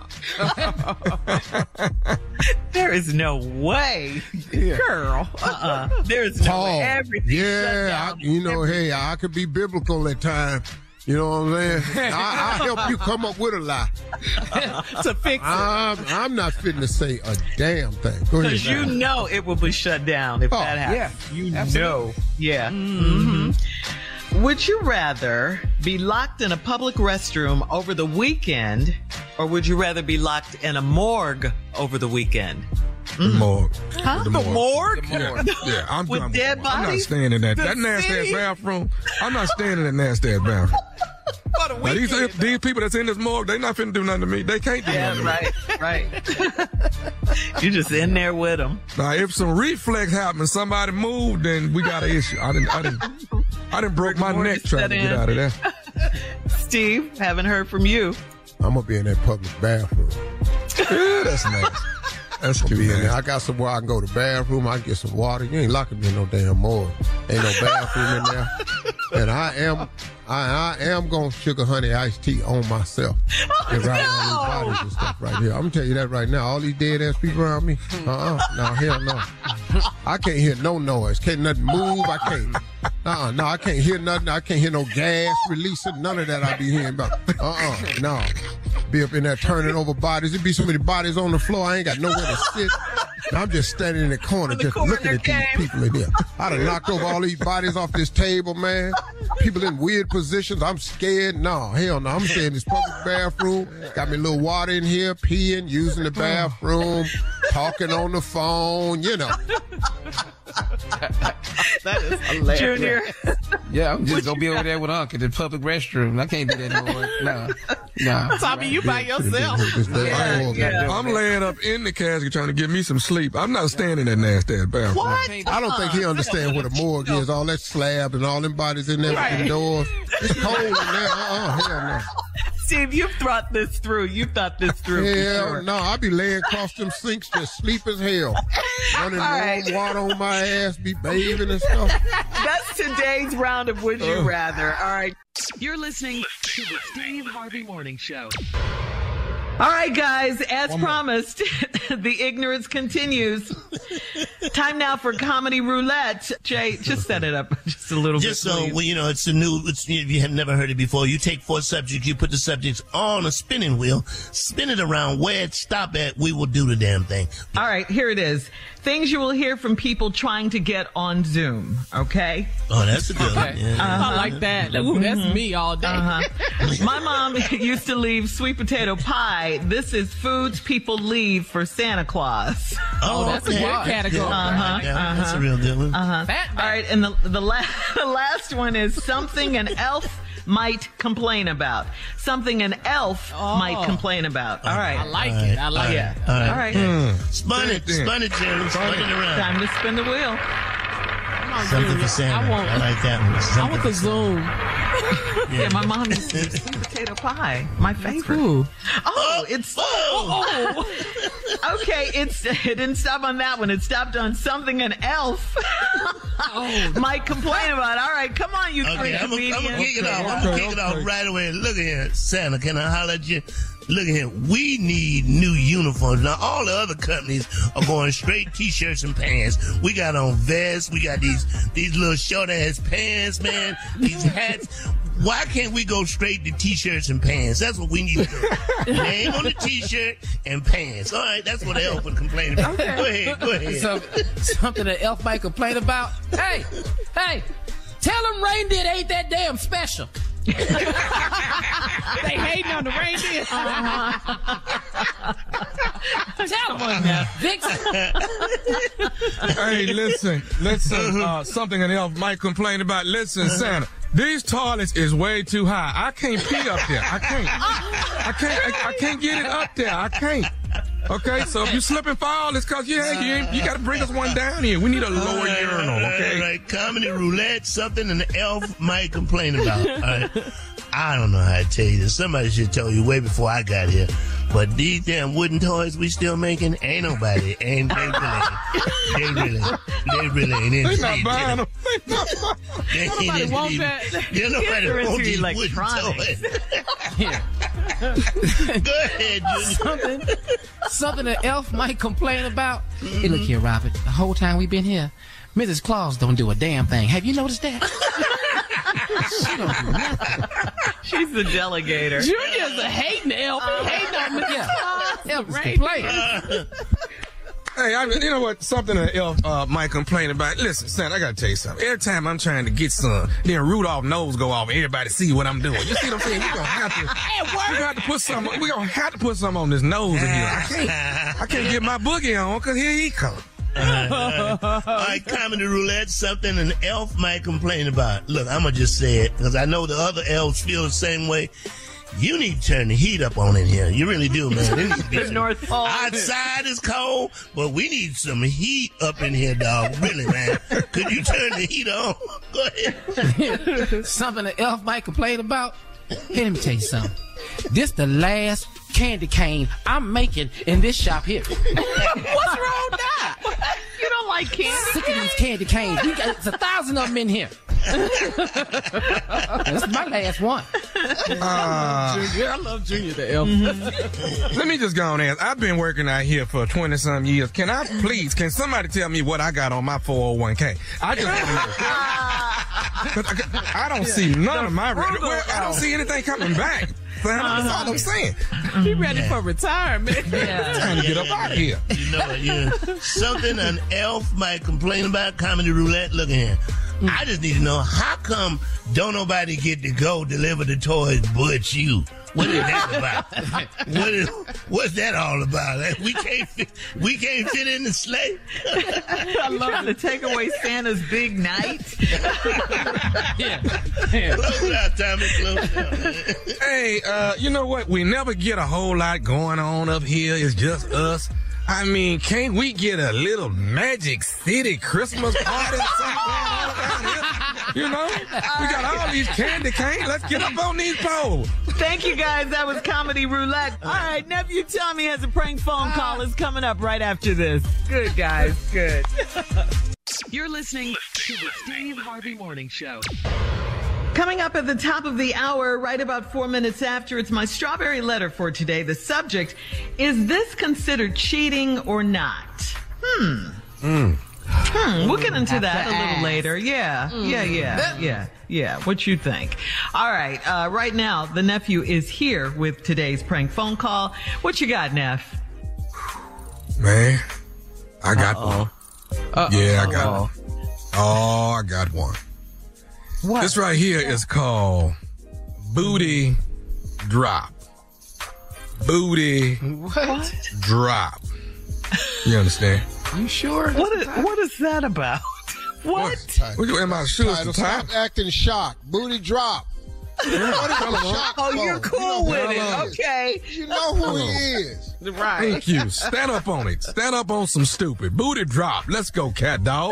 There is no way, yeah. girl. Uh-uh. There's no Paul, way. Everything yeah, I, you know, Everything. hey, I could be biblical at times. You know what I'm saying? I, I help you come up with a lie. To fix it. I'm, I'm not fitting to say a damn thing. Because you know it will be shut down if oh, that happens. Yeah, you absolutely. know. Yeah. Mm-hmm. Mm-hmm. Would you rather be locked in a public restroom over the weekend, or would you rather be locked in a morgue over the weekend? The morgue. Huh? The The morgue. morgue? The morgue. Yeah, I'm, With I'm, dead I'm not bodies? staying in that. The That nasty ass city? bathroom. I'm not staying in that nasty ass bathroom. Now, these, these people that's in this morgue, they not finna do nothing to me. They can't do Yeah, nothing to right, me. right. You're just in there with them. Now, if some reflex happens, somebody moved, then we got an issue. I didn't, I didn't, I didn't broke my neck trying to get out of there. Steve, haven't heard from you. I'm going to be in that public bathroom. Yeah, that's nice. That's cute, be in man. there. I got somewhere I can go to the bathroom. I can get some water. You ain't locking me in no damn morgue. Ain't no bathroom in there. And I am, I, I am going to sugar honey iced tea on myself. Oh, and right no. all these bodies and stuff right here. I'm going to tell you that right now. All these dead ass people around me. Uh-uh. No, hell no. I can't hear no noise. Can't nothing move. I can't. Uh-uh. No, I can't hear nothing. I can't hear no gas releasing. None of that I be hearing about. Uh-uh. No. Be up in there turning over bodies. There be so many bodies on the floor. I ain't got nowhere to sit. I'm just standing in the corner, In the just corner looking at game. these people in here. I done knocked over all these bodies off this table, man. People in weird positions. I'm scared. No, hell no. I'm staying in this public bathroom. Got me a little water in here, peeing, using the bathroom, talking on the phone, you know. That is hilarious. Junior. Yeah, I'm just gonna be over there with Uncle in the public restroom. I can't do that no more. No, no. Tommy, you by yourself. Yeah, yeah. I'm laying up in the casket trying to get me some sleep. I'm not staying in that nasty ass bathroom. What? I don't think he understands what a morgue is. All that slab and all them bodies in there with Right. the doors. It's cold in there. Uh-uh, hell no. Steve, you've thought this through. You've thought this through. for Hell sure. no, I be laying across them sinks just sleep as hell. Running All warm right. water on my ass, be bathing and stuff. That's today's round of Would You Rather. All right. You're listening to the Steve Harvey Morning Show. All right, guys, as promised, the ignorance continues. Time now for Comedy Roulette. Jay, just set it up just a little Just bit. so please. well, you know, it's a new. It's, if you have never heard it before, you take four subjects, you put the subjects on a spinning wheel, spin it around. Where it stop at, we will do the damn thing. All right, here it is. Things you will hear from people trying to get on Zoom, okay? Oh, that's a good one. Okay. Yeah. I like that. Ooh, that's me all day. Uh-huh. My mom used to leave sweet potato pie. This is foods people leave for Santa Claus. Oh, that's a okay. good category. Uh-huh, Yeah, that's a uh-huh. real good one. Uh-huh. Fat man. All right, and the the, la- the last one is something an elf might complain about. Something an elf Oh. might complain about. All right. I like it. I like yeah. it. All right. All right. Mm. Spun it, Spin it. spun it, Jerry. Spun it around. Time to spin the wheel. Come on, Something Junior. for Santa. I want, I like that one. I Something want the for Zoom. Yeah, my mom used to leave sweet potato pie. My favorite. Ooh. Oh, it's Oh! okay. It's it didn't stop on that one. It stopped on something an elf Oh. might complain about. All right, come on, you three Okay, I'm comedians. gonna kick it off. I'm Okay, gonna kick it okay. off right away. Look at here, Santa. Can I holler at you? Look at here. We need new uniforms. Now, all the other companies are going straight t-shirts and pants. We got on vests. We got these these little short ass pants, man. These hats. Why can't we go straight to t-shirts and pants? That's what we need to do. Name on the t-shirt and pants. All right, that's what the elf would complain about. Go ahead, go ahead. So, something that elf might complain about. Hey, hey, tell them reindeer ain't that damn special. They hating on the reindeer. Tell them, Vixen. Hey, listen, listen. Uh, something an elf might complain about. Listen, Santa. These toilets is way too high. I can't pee up there. I can't. I can't. I, I can't get it up there. I can't. Okay, so if you slip and fall, it's because yeah, you ain't, you got to bring us one down here. We need a lower right, urinal. Okay, all right. Comedy roulette, something an elf might complain about. All right. I don't know how to tell you this. Somebody should tell you way before I got here. But these damn wooden toys we still making, ain't nobody, ain't they really, they really, they really ain't They interested. not buying them. They ain't Nobody want interested. that. Yeah, nobody They're want into these wooden electronics. toys. Yeah. Go ahead, Junior. Something, something an elf might complain about. Mm-hmm. Hey, look here, Robert. The whole time we've been here, Missus Claus don't do a damn thing. Have you noticed that? She don't do nothing. She's the delegator. Junior's a hating elf. He hating on Missus Yeah. Claus. Elf is Right. complaining. Hey, I mean, you know what? Something an elf uh, might complain about. Listen, son, I gotta tell you something. Every time I'm trying to get some, then Rudolph nose go off, and everybody see what I'm doing. You see what I'm saying? We gonna have to. We gonna have to put some. We gonna have to put some on this nose of here. I can't. I can't get my boogie on because here he comes. Uh, uh, all right, comedy roulette, something an elf might complain about. Look, I'm gonna just say it because I know the other elves feel the same way. You need to turn the heat up on in here. You really do, man. It needs to be The some- North Pole. Outside is cold, but we need some heat up in here, dog. Really, man. Could you turn the heat on? Go ahead. Something an elf might complain about. Hey, let me tell you something. This the last candy cane I'm making in this shop here. What's wrong with that? You don't like candy? Sick of these candy canes. We got, it's a thousand of them in here. That's my last one. Uh, Junior, I love Junior the elf. Let me just go on and ask. I've been working out here for twenty some years. Can I please, can somebody tell me what I got on my four oh one k? I just want to know. 'Cause I, I don't see none of my record. Well, I don't see anything coming back. That's all I'm saying. He ready for retirement. Yeah. Trying to get up out of here. You know what? Yeah. Something an elf might complain about, comedy roulette. Look at here. I just need to know, how come don't nobody get to go deliver the toys but you? What is that about? What is, what's that all about? Like, we can't fit, we can't fit in the sleigh. I love trying to take away Santa's big night. Yeah. Close it out, Tommy. Close it out. Hey, uh, you know what? We never get a whole lot going on up here. It's just us. I mean, can't we get a little Magic City Christmas party or something going on around here? You know? We got all these candy canes. Let's get up on these poles. Thank you, guys. That was Comedy Roulette. All right, Nephew Tommy has a prank phone call. It's coming up right after this. Good, guys. Good. You're listening to the Steve Harvey Morning Show. Coming up at the top of the hour, right about four minutes after, it's my strawberry letter for today. The subject, is this considered cheating or not? Hmm. Mm. Hmm. We'll get into that a little later. Yeah. Yeah, yeah, yeah, yeah. What you think? All right. Uh, right now, the nephew is here with today's prank phone call. What you got, Neff? Man, I got Uh-oh. one. Uh-oh. Yeah, I got one. Oh, I got one. What? This right here is called Booty Drop. Booty What? Drop. You understand? You sure? What is, what is that about? What? What you, am I sure it's Title, the time? stop acting shocked. Booty drop. What is the shock Oh, for? you're cool you know, with hello. it. Okay. You know who he is. Right. Thank you. Stand up on it. Stand up on some stupid. Booty drop. Let's go, cat dog.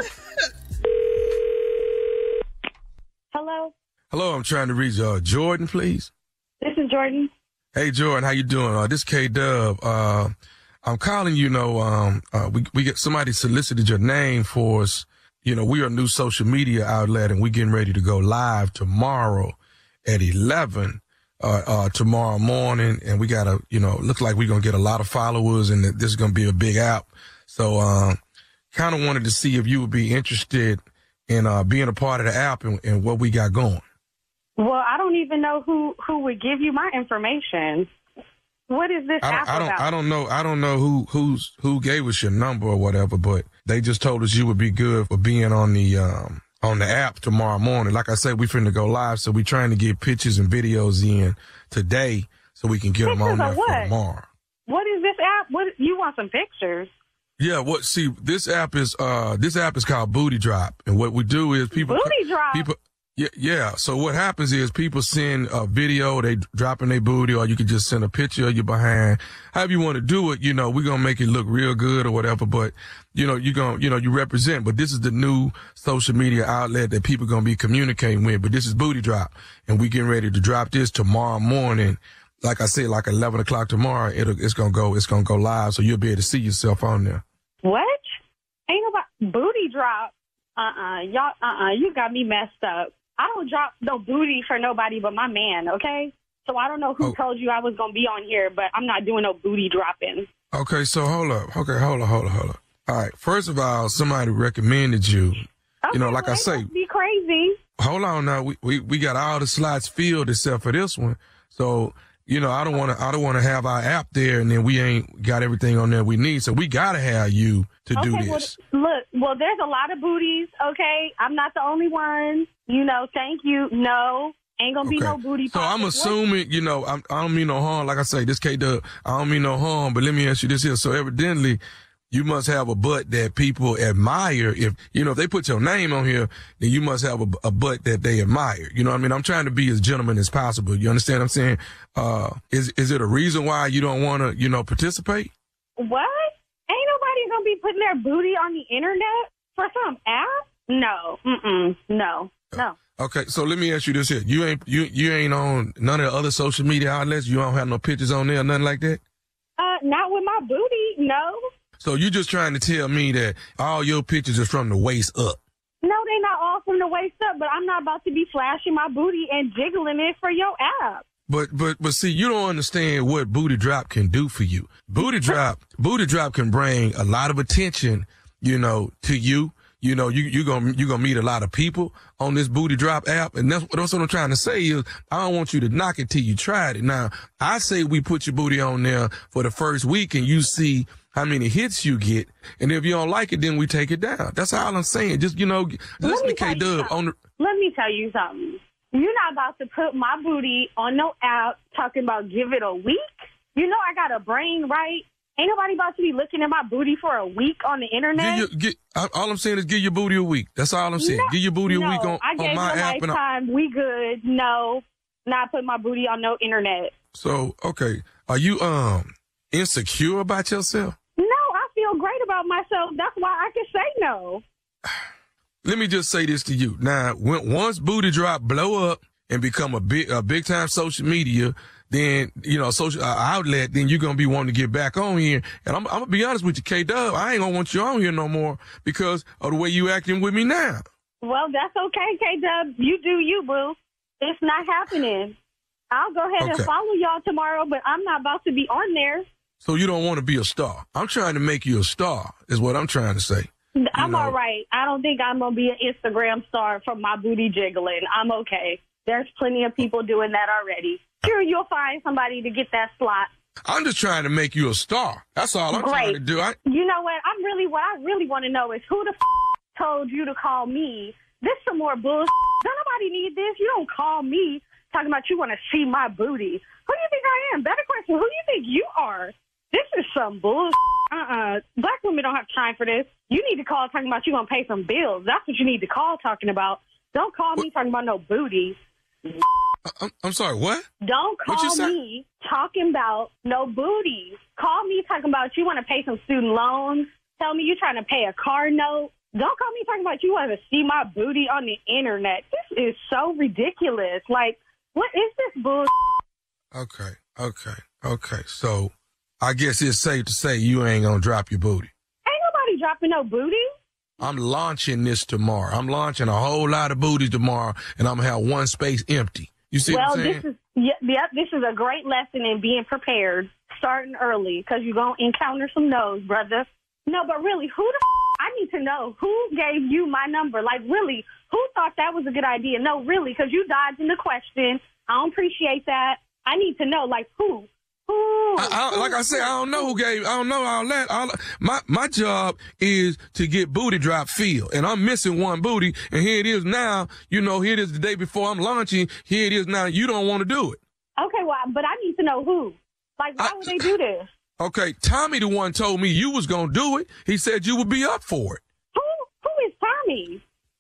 Hello, Hello, I'm trying to reach uh, Jordan, please. this is Jordan. Hey, Jordan, how you doing? Uh, this K-Dub. Uh, I'm calling you, know, um, uh, we, we get somebody solicited your name for us. You know, we are a new social media outlet and we getting ready to go live tomorrow at eleven, uh, uh, tomorrow morning. And we got a, you know, looks like we're going to get a lot of followers and that this is going to be a big app. So, um, kind of wanted to see if you would be interested in, uh, being a part of the app and, and what we got going. Well, I don't even know who, who would give you my information. What is this I don't, app I don't, about? I don't know. I don't know who, who's, who gave us your number or whatever, but they just told us you would be good for being on the, um, on the app tomorrow morning. Like I said, we finna go live. So we trying to get pictures and videos in today so we can get them on Pictures there of for what? tomorrow. What is this app? What you want some pictures? Yeah. What, see, this app is, uh, this app is called Booty Drop. And what we do is people, Booty Drop? people, Yeah, yeah. So what happens is people send a video, they dropping their booty, or you can just send a picture of your behind. However you want to do it, you know, we're going to make it look real good or whatever, but, you know, you're going to, you know, you represent. But this is the new social media outlet that people going to be communicating with. But this is Booty Drop, and we getting ready to drop this tomorrow morning. Like I said, like eleven o'clock tomorrow, it'll, it's going to go, it's going to go live, so you'll be able to see yourself on there. What? Ain't nobody Booty Drop. Uh-uh. Y'all, uh-uh. You got me messed up. I don't drop no booty for nobody but my man, okay? So I don't know who oh. told you I was going to be on here, but I'm not doing no booty dropping. Okay, so hold up. Okay, hold up, hold up, hold up. All right, first of all, somebody recommended you. Okay, you know, like well, I say. Be crazy. Hold on now. We, we, we got all the slots filled except for this one. So, you know, I don't want to I don't want to have our app there and then we ain't got everything on there we need. So we got to have you to okay, do this. Well, look, well, there's a lot of booties, okay? I'm not the only one. You know, thank you. No, ain't going to okay. be no booty. So I'm assuming, you know, I'm, I don't mean no harm. Like I say, this K-Dub, I don't mean no harm, but let me ask you this here. So evidently, you must have a butt that people admire. If, you know, if they put your name on here, then you must have a, a butt that they admire. You know what I mean? I'm trying to be as gentleman as possible. You understand what I'm saying? Uh, is, is it a reason why you don't want to, you know, participate? What? Ain't nobody going to be putting their booty on the internet for some app? No. Mm-mm. No. No. Okay, so let me ask you this here. You ain't, you, you ain't on none of the other social media outlets? You don't have no pictures on there or nothing like that? Uh, not with my booty, no. So you just trying to tell me that all your pictures are from the waist up? No, they not all from the waist up, but I'm not about to be flashing my booty and jiggling it for your app. But, but, but see, you don't understand what Booty Drop can do for you. Booty Drop, Booty Drop can bring a lot of attention, you know, to you. You know, you, you gonna, you gonna meet a lot of people on this Booty Drop app. And that's, that's what I'm trying to say is I don't want you to knock it till you tried it. Now, I say we put your booty on there for the first week and you see how many hits you get. And if you don't like it, then we take it down. That's all I'm saying. Just, you know, listen to K-Dub on the. Let me tell you something. You're not about to put my booty on no app talking about give it a week. You know I got a brain, right? Ain't nobody about to be looking at my booty for a week on the internet. Give your, get, all I'm saying is give your booty a week. That's all I'm saying. No, give your booty no, a week on, I gave on my you a app. lifetime. And I, we good. No, not put my booty on no internet. So, okay. Are you um insecure about yourself? No, I feel great about myself. That's why I can say no. Let me just say this to you. Now, when, once Booty Drop blow up and become a big, a big time social media, then, you know, social uh, outlet, then you're going to be wanting to get back on here. And I'm, I'm going to be honest with you, K-Dub, I ain't going to want you on here no more because of the way you acting with me now. Well, that's okay, K-Dub. You do you, boo. It's not happening. I'll go ahead okay. and follow y'all tomorrow, but I'm not about to be on there. So you don't want to be a star. I'm trying to make you a star is what I'm trying to say. I'm you know? all right. I don't think I'm going to be an Instagram star from my booty jiggling. I'm okay. There's plenty of people doing that already. Sure, you'll find somebody to get that slot. I'm just trying to make you a star. That's all I'm Great. trying to do. I... You know what? I'm really, what I really want to know is who the f- told you to call me? This some more bullshit. Don't nobody need this. You don't call me talking about you want to see my booty. Who do you think I am? Better question. Who do you think you are? This is some bullshit. Uh-uh. Black women don't have time for this. You need to call talking about you going to pay some bills. That's what you need to call talking about. Don't call what? me talking about no booty. I'm, I'm sorry, what? Don't call me talking about no booties. Call me talking about you want to pay some student loans. Tell me you're trying to pay a car note. Don't call me talking about you want to see my booty on the internet. This is so ridiculous. Like, what is this bullshit? Okay, okay, okay. So I guess it's safe to say you ain't going to drop your booty. Ain't nobody dropping no booty. I'm launching this tomorrow. I'm launching a whole lot of booties tomorrow, and I'm going to have one space empty. You see well, what I'm saying? This is, yeah, yeah, this is a great lesson in being prepared, starting early, because you're going to encounter some no's, brother. No, but really, who the f- I need to know who gave you my number. Like, really, who thought that was a good idea? No, really, because you dodging the question. I don't appreciate that. I need to know, like, who? Who? I, I, like I said, I don't know who gave, I don't know all that. All, my, my job is to get Booty Drop feel, and I'm missing one booty, and here it is now, you know, here it is the day before I'm launching, here it is now, you don't want to do it. Okay, well, but I need to know who. Like, why I, would they do this? Okay, Tommy the one told me you was going to do it. He said you would be up for it. Who? Who is Tommy?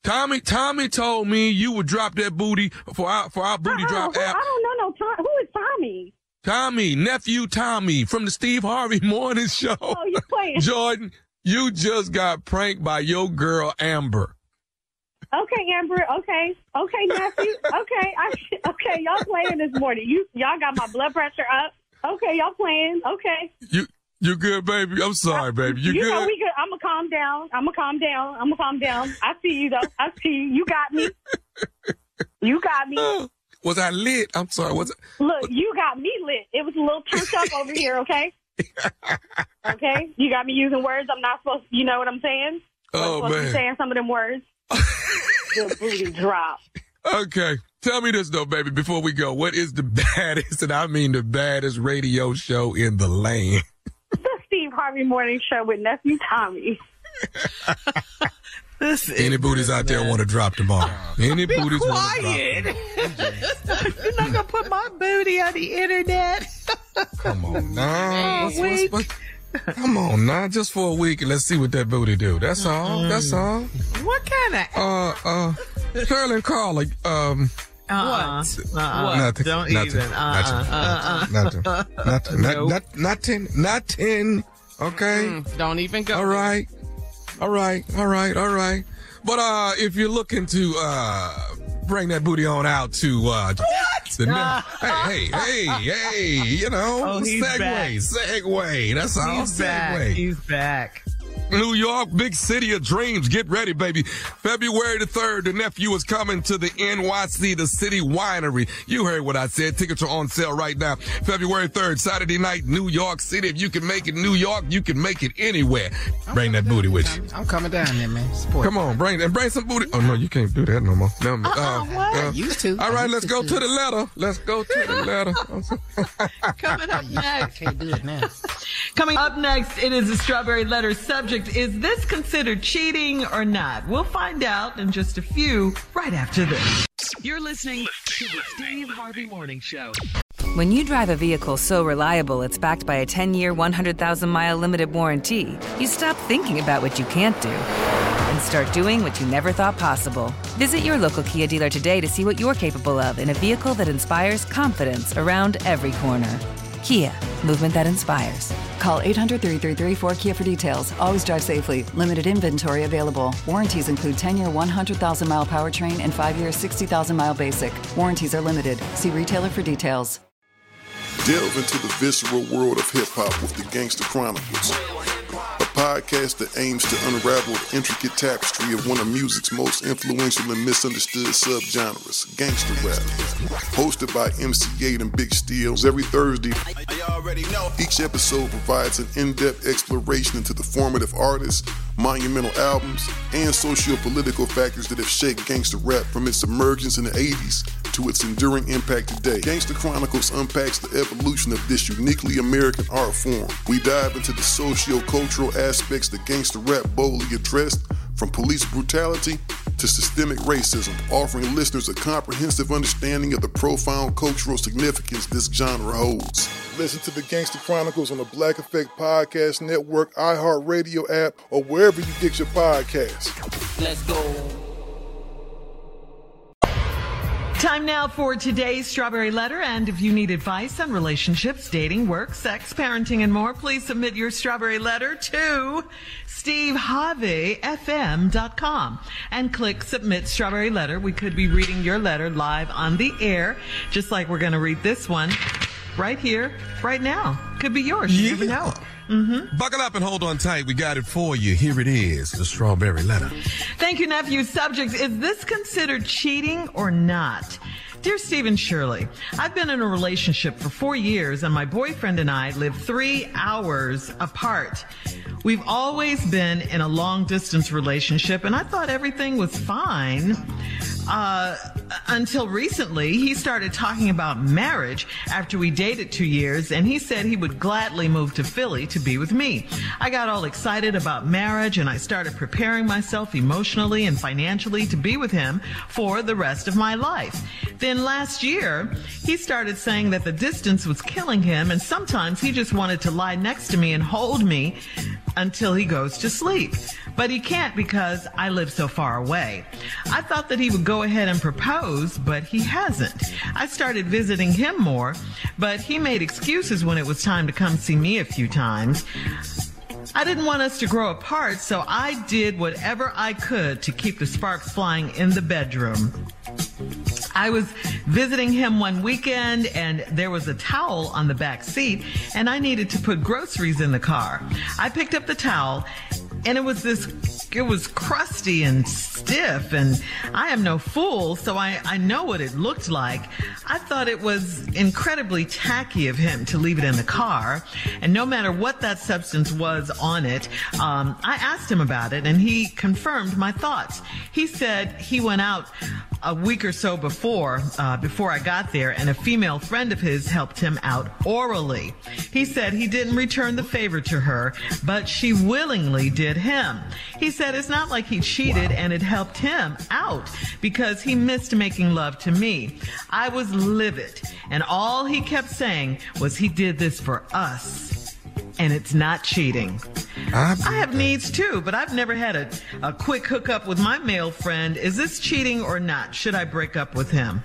Tommy, Tommy told me you would drop that booty for our, for our booty Uh-uh, drop who- app. I don't know no Tom. Who is Tommy? Tommy, nephew Tommy from the Steve Harvey Morning Show. Oh, you playing? Jordan, you just got pranked by your girl Amber. Okay, Amber. Okay, okay, nephew. Okay, I, okay. Y'all playing this morning. You y'all got my blood pressure up. Okay, y'all playing. Okay. You you good, baby? I'm sorry, baby. You, You good? know we good. I'm gonna calm down. I'm gonna calm down. I'm gonna calm down. I see you though. I see you. You got me. You got me. Was I lit? I'm sorry. Was it? Look, you got me lit. It was a little turned up over here. Okay. Okay. You got me using words I'm not supposed. You know what I'm saying? I'm Oh supposed to be man. saying some of them words. The booty drop. Okay. Tell me this though, baby, before we go. What is the baddest, and I mean the baddest radio show in the land? The Steve Harvey Morning Show with nephew Tommy. This Any booties out there want to drop tomorrow? Any Be booties want to quiet. drop? You're not gonna put my booty on the internet. Come on now. What's- what's- Weak. what- Come on now, just for a week, and let's see what that booty do. That's all. That's all. What kind of Uh, uh, Shirley and Carla, um, uh-uh. Uh-uh. nothing. Don't nothing, even. Uh-uh. Uh-uh. Nothing. Nothing. Not, Nope. not, nothing. Nothing. Okay. Mm, don't even go. All right. All right. All right. All right. But uh, if you're looking to uh bring that booty on out to uh, the Uh, hey, hey, hey, hey, you know, Oh, he's segue, back. segue. That's all. He's segue. back. He's back. New York, big city of dreams. Get ready, baby. February the third, the nephew is coming to the N Y C, the City Winery. You heard what I said. Tickets are on sale right now. February third, Saturday night, New York City. If you can make it New York, you can make it anywhere. Bring that booty with you. I'm coming down there, man. Support. Come on, bring and bring some booty. Oh no, you can't do that no more. No, Uh-uh, uh, what? uh, Used to. All I right, used let's to go do to it. the letter. Let's go to the letter. Coming up next. Can't do it now. Coming up next, it is a Strawberry Letter subject. Is this considered cheating or not? We'll find out in just a few right after this. You're listening to the Steve Harvey Morning Show. When you drive a vehicle so reliable it's backed by a ten-year, one hundred thousand mile limited warranty, you stop thinking about what you can't do and start doing what you never thought possible. Visit your local Kia dealer today to see what you're capable of in a vehicle that inspires confidence around every corner. Kia, movement that inspires. Call eight hundred, three three three, four K I A for details. Always drive safely. Limited inventory available. Warranties include ten-year, one hundred thousand mile powertrain and five-year, sixty thousand mile basic. Warranties are limited. See retailer for details. Delve into the visceral world of hip-hop with the Gangster Chronicles, a podcast that aims to unravel the intricate tapestry of one of music's most influential and misunderstood subgenres, gangster rap. Hosted by M C eight and Big Steels every Thursday, each episode provides an in-depth exploration into the formative artists, monumental albums, and socio-political factors that have shaped gangster rap from its emergence in the eighties to its enduring impact today. Gangster Chronicles unpacks the evolution of this uniquely American art form. We dive into the socio-cultural aspects that gangster rap boldly addressed, from police brutality to systemic racism, offering listeners a comprehensive understanding of the profound cultural significance this genre holds. Listen to the Gangster Chronicles on the Black Effect Podcast Network, iHeartRadio app, or wherever you get your podcasts. Let's go. Time now for today's Strawberry Letter, and if you need advice on relationships, dating, work, sex, parenting, and more, please submit your Strawberry Letter to steve harvey f m dot com and click Submit Strawberry Letter. We could be reading your letter live on the air, just like we're going to read this one right here, right now. Could be yours. You never know. Mm-hmm. Buckle up and hold on tight. We got it for you. Here it is, the Strawberry Letter. Thank you, nephew. Subject, is this considered cheating or not? Dear Steve and Shirley, I've been in a relationship for four years and my boyfriend and I live three hours apart. We've always been in a long distance relationship and I thought everything was fine. Uh, until recently, he started talking about marriage after we dated two years, and he said he would gladly move to Philly to be with me. I got all excited about marriage, and I started preparing myself emotionally and financially to be with him for the rest of my life. Then last year, he started saying that the distance was killing him, and sometimes he just wanted to lie next to me and hold me until he goes to sleep. But he can't because I live so far away. I thought that he would go ahead and propose, but he hasn't. I started visiting him more, but he made excuses when it was time to come see me a few times. I didn't want us to grow apart, so I did whatever I could to keep the sparks flying in the bedroom. I was visiting him one weekend and there was a towel on the back seat and I needed to put groceries in the car. I picked up the towel and it was this, it was crusty and stiff, and I am no fool, so I, I know what it looked like. I thought it was incredibly tacky of him to leave it in the car, and no matter what that substance was on it, um, I asked him about it, and he confirmed my thoughts. He said he went out a week or so before, uh, before I got there, and a female friend of his helped him out orally. He said he didn't return the favor to her, but she willingly did him. He said it's not like he cheated and it helped him out because he missed making love to me. I was livid, and all he kept saying was he did this for us, and it's not cheating. I have needs too, but I've never had a, a quick hookup with my male friend. Is this cheating or not? Should I break up with him?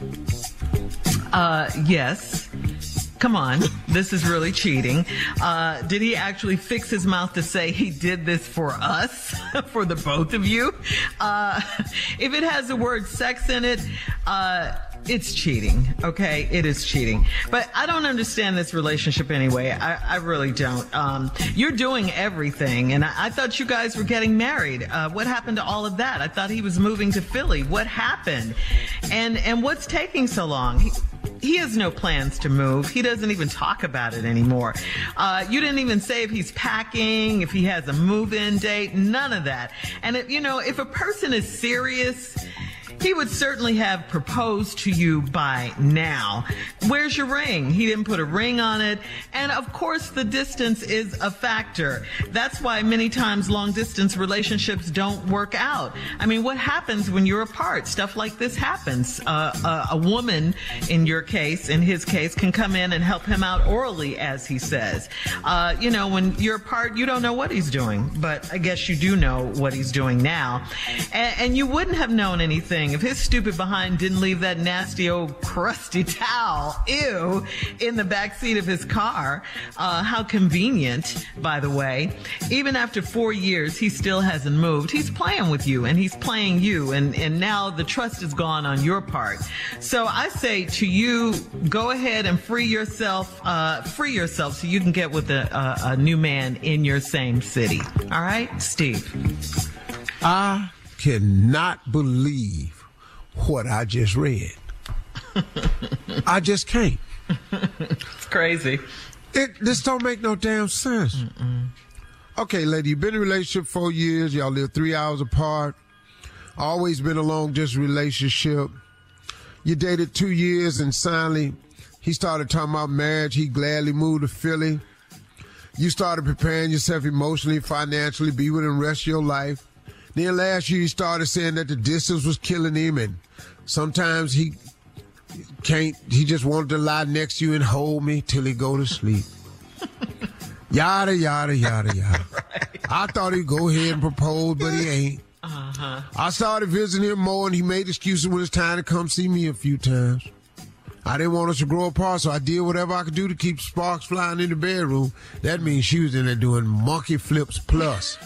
Uh, yes. Come on, this is really cheating. Uh, did he actually fix his mouth to say he did this for us, for the both of you? Uh, if it has the word sex in it, uh, it's cheating, okay? It is cheating. But I don't understand this relationship anyway. I, I really don't. Um, you're doing everything, and I, I thought you guys were getting married. Uh, what happened to all of that? I thought he was moving to Philly. What happened? And and what's taking so long? He, He has no plans to move. He doesn't even talk about it anymore. Uh, you didn't even say if he's packing, if he has a move-in date, none of that. And, it, you know, if a person is serious, he would certainly have proposed to you by now. Where's your ring? He didn't put a ring on it. And of course, the distance is a factor. That's why many times long distance relationships don't work out. I mean, what happens when you're apart? Stuff like this happens. Uh, a, a woman, in your case, in his case, can come in and help him out orally, as he says. Uh, you know, when you're apart, you don't know what he's doing. But I guess you do know what he's doing now. And, and you wouldn't have known anything if his stupid behind didn't leave that nasty old crusty towel, ew, in the back seat of his car. Uh, how convenient, by the way. Even after four years, he still hasn't moved. He's playing with you, and he's playing you, and, and now the trust is gone on your part. So I say to you, go ahead and free yourself, uh, free yourself so you can get with a, a, a new man in your same city. All right, Steve? I cannot believe what I just read. I just can't. It's crazy. It this don't make no damn sense. Mm-mm. Okay, lady, you've been in a relationship four years. Y'all live three hours apart. Always been a long distance relationship. You dated two years and finally he started talking about marriage. He gladly moved to Philly. You started preparing yourself emotionally, financially, be with him the rest of your life. Then last year he started saying that the distance was killing him, and sometimes he can't, he just wanted to lie next to you and hold me till he go to sleep. Yada, yada, yada, yada. Right. I thought he'd go ahead and propose, but he ain't. Uh-huh. I started visiting him more, and he made excuses when it's time to come see me a few times. I didn't want us to grow apart, so I did whatever I could do to keep sparks flying in the bedroom. That means she was in there doing monkey flips plus.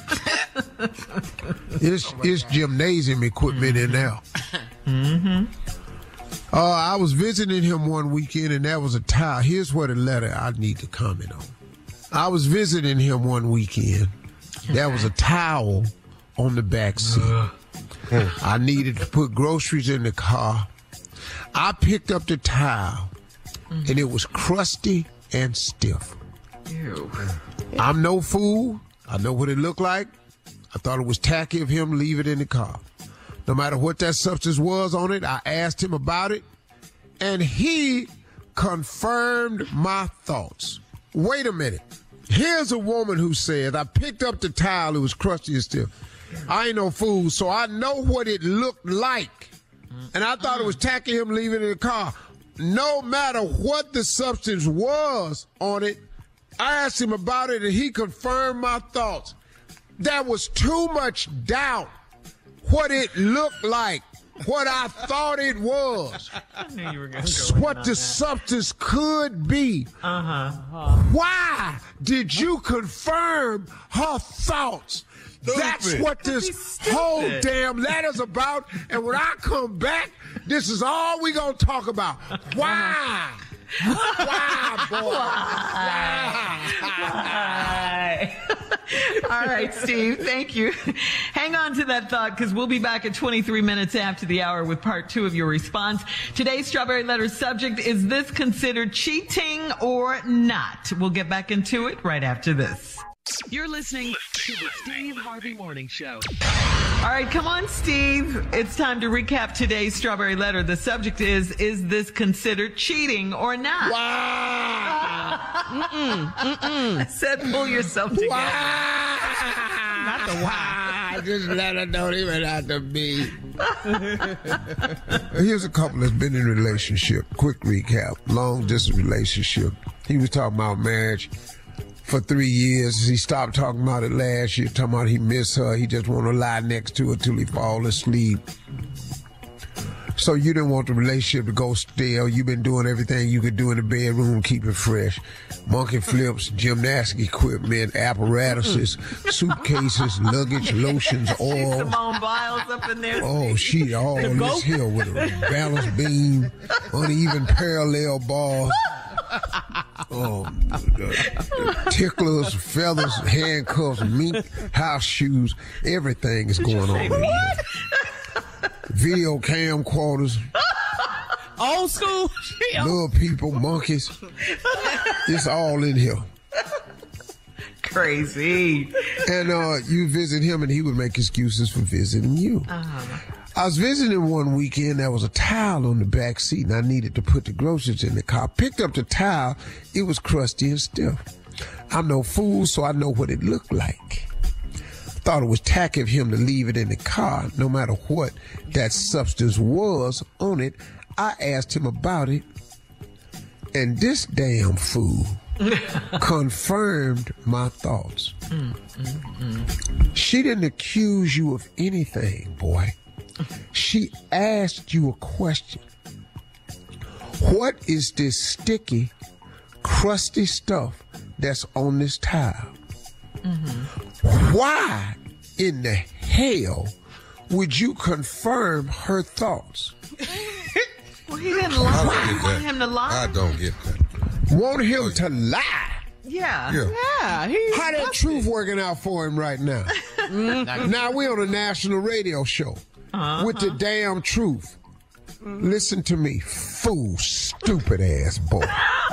it's oh it's God. Gymnasium equipment mm-hmm. in there. Mm-hmm. Uh, I was visiting him one weekend, and that was a towel. Here's what a letter I need to comment on. I was visiting him one weekend. There was a towel on the back seat. Uh, I needed to put groceries in the car. I picked up the towel, mm-hmm. and it was crusty and stiff. Ew. I'm no fool. I know what it looked like. I thought it was tacky of him to leave it in the car. No matter what that substance was on it, I asked him about it, and he confirmed my thoughts. Wait a minute. Here's a woman who said, I picked up the towel, it was crusty and stiff. I ain't no fool, so I know what it looked like. And I thought it was tacky him leaving it in the car. No matter what the substance was on it, I asked him about it, and he confirmed my thoughts. There was too much doubt what it looked like, what I thought it was, I knew you were going to go what the that. substance could be. Uh-huh. Why did you confirm her thoughts? Stupid. That's what this whole damn letter's about. And when I come back, this is all we gonna talk about. Why? Why, boy? Why? Why? All right, Steve, thank you. Hang on to that thought because we'll be back at twenty-three minutes after the hour with part two of your response. Today's Strawberry Letter subject, is this considered cheating or not? We'll get back into it right after this. You're listening to the Steve Harvey Morning Show. All right, come on, Steve. It's time to recap today's Strawberry Letter. The subject is, is this considered cheating or not? Wow. mm-mm, mm-mm. I said pull yourself together. Wow. Not the why. This letter don't even have to be. Here's a couple that's been in a relationship. Quick recap. Long distance relationship. He was talking about marriage for three years. He stopped talking about it last year, talking about he miss her. He just want to lie next to her till he fall asleep. So you didn't want the relationship to go stale. You've been doing everything you could do in the bedroom, keep it fresh. Monkey flips, gymnastic equipment, apparatuses, suitcases, luggage, lotions, oil. Simone Biles up in there. Oh, she all on this hill with a balance beam, uneven parallel bars. Oh, uh, ticklers, feathers, handcuffs, mink, house shoes, everything is going on. What? Video camcorders. Old school. Little people, monkeys. It's all in here. Crazy. And uh, you visit him and he would make excuses for visiting you. Uh-huh. I was visiting one weekend. There was a towel on the back seat, and I needed to put the groceries in the car. Picked up the towel. It was crusty and stiff. I'm no fool, so I know what it looked like. Thought it was tacky of him to leave it in the car, no matter what that substance was on it. I asked him about it, and this damn fool confirmed my thoughts. Mm, mm, mm. She didn't accuse you of anything, boy. She asked you a question. What is this sticky, crusty stuff that's on this towel? Mm-hmm. Why in the hell would you confirm her thoughts? Well, he didn't lie. I want him to lie. I don't get that. Want him to lie? Yeah. Yeah. Yeah. He's How that truth working out for him right now? Now we on a national radio show uh-huh. with the damn truth. Mm-hmm. Listen to me, fool, stupid ass boy.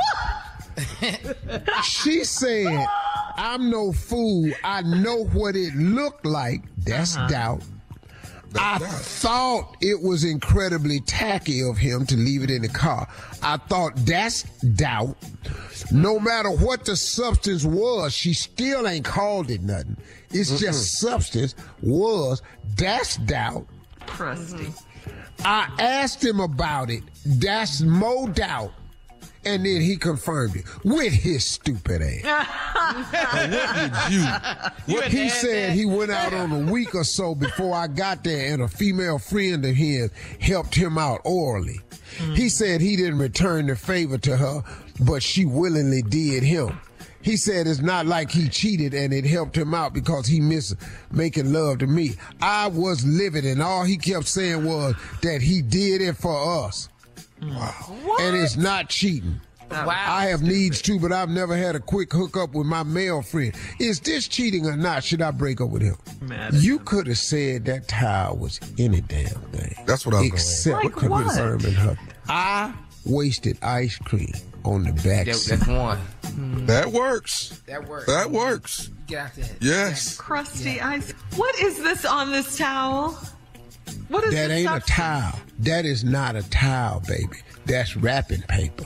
She said, I'm no fool. I know what it looked like. That's uh-huh. doubt. I thought it was incredibly tacky of him to leave it in the car. I thought that's doubt. No matter what the substance was, she still ain't called it nothing. It's Mm-mm. just substance was. That's doubt. Crusty. I asked him about it. That's more doubt. And then he confirmed it with his stupid ass. What did you? What he said he went out on a week or so before I got there, and a female friend of his helped him out orally. Mm. He said he didn't return the favor to her, but she willingly did him. He said it's not like he cheated and it helped him out because he missed making love to me. I was livid, and all he kept saying was that he did it for us. Wow. What? And it's not cheating. Wow. I have needs too, but I've never had a quick hookup with my male friend. Is this cheating or not? Should I break up with him? Man, you could have said that towel was any damn thing. That's what I was Except going for confirming her. I wasted ice cream on the back that, seat. That's one. That works. That works. That works. Get out there. Yes. Crusty yeah. ice. What is this on this towel? What is that? Ain't substance? A towel. That is not a towel, baby. That's wrapping paper.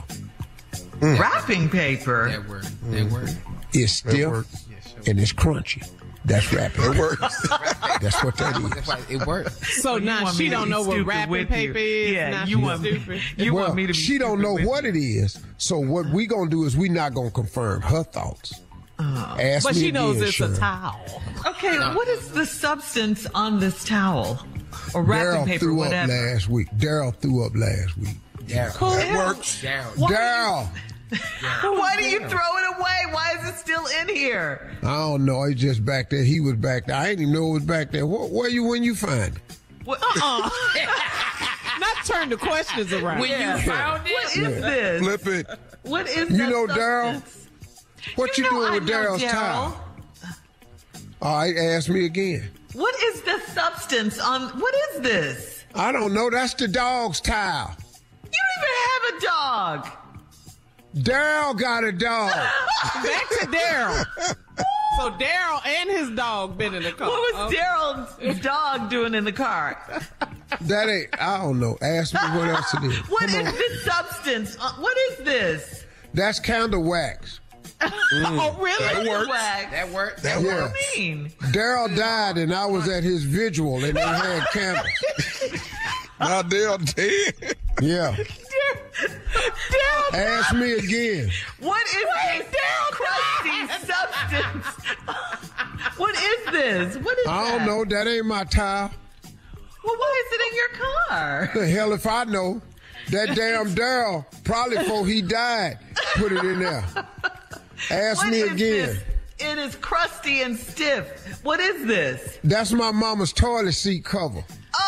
Mm. Wrapping paper. That work. That work. It's stiff yes, and it's crunchy. That's rapping. It works. That's what that is. That's why it works. So Well, you now want she me to don't be know what stupid wrapping with paper you. is. Yeah, now you she's want me- stupid. You well, want me to be she don't stupid know with what it is. So what we gonna do is we not gonna confirm her thoughts. Oh. Ask But me she knows again, it's Sharon. a towel. Okay, what is the substance on this towel? Or wrapping Daryl paper, threw whatever. up last week. Daryl threw up last week. Daryl. It works. Daryl. Daryl. Why do you throw it away? Why is it still in here? I don't know. He's just back there. He was back there. I didn't even know it was back there. Where, where you when you find it? What, uh-uh. Not turn the questions around. When you found it, What is Yeah. this? Flip it. What is You that know Daryl? substance? What You you, know doing I with know Daryl's Daryl. towel? All right, ask me again. What is the substance on, what is this? I don't know. That's the dog's towel. You don't even have a dog. Daryl got a dog. Back to Daryl. So Daryl and his dog been in the car. What was Okay. Daryl's dog doing in the car? That ain't, I don't know. Ask me what else it is. What Come is on. this substance? Uh, what is this? That's candle wax. Oh, really? That works. Wax. that works. That Yeah. works. What do you mean? Daryl died and I was at his vigil and they had candles. Now they're dead. Yeah. Daryl, Ask me again. what is this crusty substance? What is this? What is I don't that? know. That ain't my towel. Well, why is it in your car? The hell if I know. That damn Daryl, probably before he died, put it in there. Ask What me is again. this? It is crusty and stiff. What is this? That's my mama's toilet seat cover.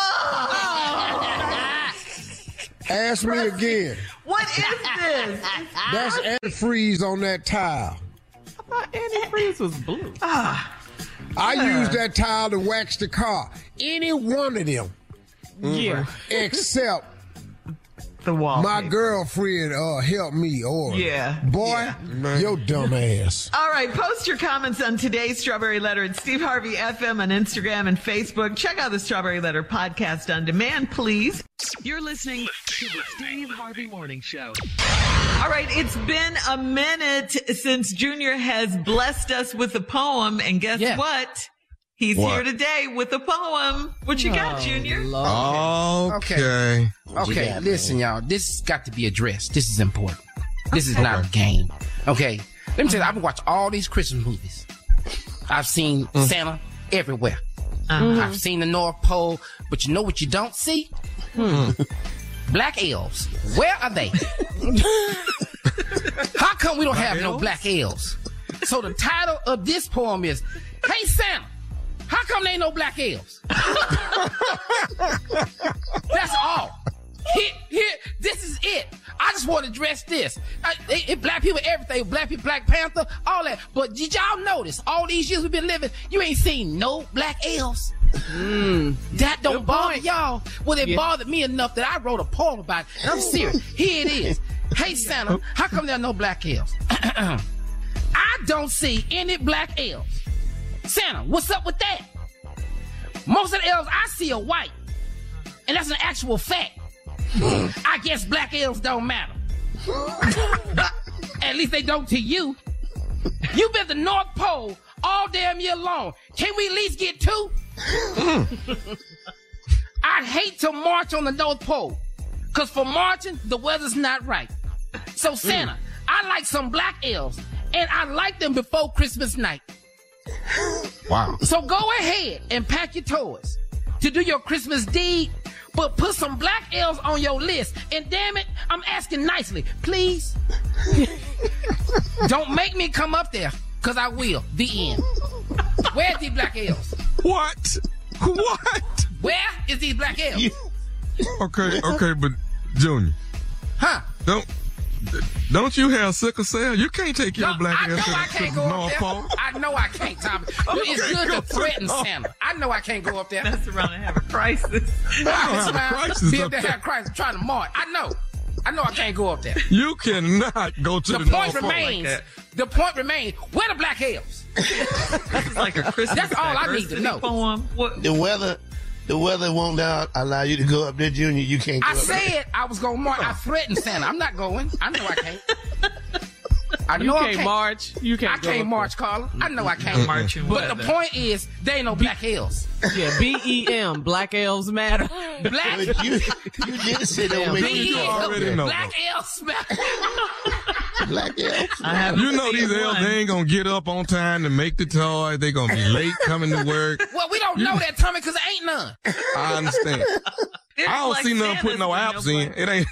Oh! Ask me again. What is this? That's antifreeze on that tile. I thought antifreeze was blue. Ah, I Yeah. use that tile to wax the car. Any one of them, Yeah. except the wall. my girlfriend uh helped me or Yeah. boy, your dumb ass. All right, post your comments on today's Strawberry Letter at Steve Harvey F M on Instagram and Facebook. Check out the Strawberry Letter podcast on demand, please. You're listening to the Steve Harvey Morning Show. All right, it's been a minute since Junior has blessed us with a poem, and guess Yeah. what? He's What? here today with a poem. What you got, Junior? Okay. Okay, listen, y'all. This has got to be addressed. This is important. This is not a game. Okay, let me tell you, I've been watching all these Christmas movies. I've seen Santa everywhere. Uh-huh. I've seen the North Pole, but you know what you don't see? Hmm. Black elves. Where are they? How come we don't have no black elves? So the title of this poem is, Hey Santa, how come there ain't no black elves? That's all. Here, here, this is it. I just want to address this. I, it, it black people, everything. Black people, Black Panther, all that. But did y'all notice all these years we've been living, you ain't seen no black elves? Mm, that don't Good bother point. y'all. Well, it Yeah. bothered me enough that I wrote a poem about it. And I'm serious. Here it is. Hey Santa, how come there are no black elves? I don't see any black elves. Santa, what's up with that? Most of the elves I see are white. And that's an actual fact. I guess black elves don't matter. At least they don't to you. You've been to the North Pole all damn year long. Can we at least get two? I'd hate to march on the North Pole. Cause for marching, the weather's not right. So Santa, I like some black elves. And I like them before Christmas night. Wow. So go ahead and pack your toys to do your Christmas deed, but put some black elves on your list. And damn it, I'm asking nicely, please. Don't make me come up there, cause I will. The end. Where's these black elves? What? What? Where is these black elves? Okay, okay, but Junior. Huh? Don't don't you have sickle cell? You can't take your No, black I know ass to, I to can't the go up North there. Pole. I know I can't, Tommy. It's Okay, good go to to threaten the North. Santa. I know I can't go up there. Mess around and have a crisis. don't have a crisis Be up up there, there. have crisis, trying to march. I know. I know I can't go up there. You cannot go to The the, point North Pole. remains. that. The point remains. Where the black elves? It's like a Christmas That's all I need to diversity know. poem. What? The weather, the weather won't now allow you to go up there, Junior. You can't go I up there. said I was going to march. I threatened Santa. I'm not going. I know I can't. I You know I can't can't march. You can't I go can't up march, there. Carla. I know I can't march. But But the point is, they ain't no black hills. Yeah, B E M, Black Elves Matter. Black. you, you did say that B make E you M, already know. Black elves matter. Black elves. I have You know these elves, they ain't gonna get up on time to make the toy. They gonna be late coming to work. Well, we don't know that, Tommy, because there ain't none. I understand. I don't see none putting no apps in. It ain't.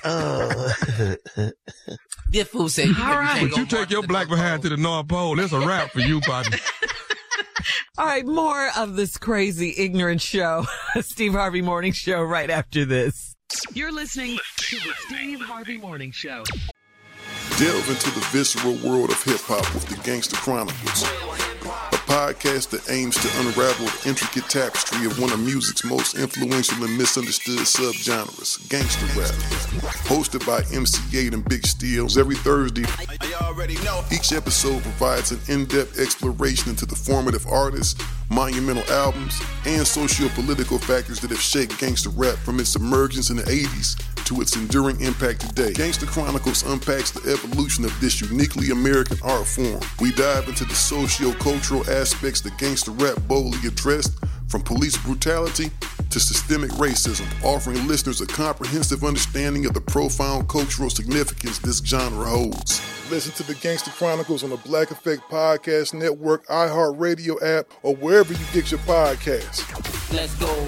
This fool said, you, All right. But you take your black behind to the North Pole. It's a wrap for you, partner. All right, more of this crazy, ignorant show, Steve Harvey Morning Show, right after this. You're listening to the Steve Harvey Morning Show. Delve into the visceral world of hip-hop with the Gangster Chronicles, a podcast that aims to unravel the intricate tapestry of one of music's most influential and misunderstood subgenres, gangster rap. Hosted by M C eight and Big Steels every Thursday, each episode provides an in-depth exploration into the formative artists, monumental albums, and socio-political factors that have shaped gangster rap from its emergence in the eighties to its enduring impact today. Gangster Chronicles unpacks the evolution of this uniquely American art form. We dive into the socio-cultural aspects that gangster rap boldly addressed, from police brutality to systemic racism, offering listeners a comprehensive understanding of the profound cultural significance this genre holds. Listen to the Gangster Chronicles on the Black Effect Podcast Network, iHeartRadio app, or wherever you get your podcasts. Let's go.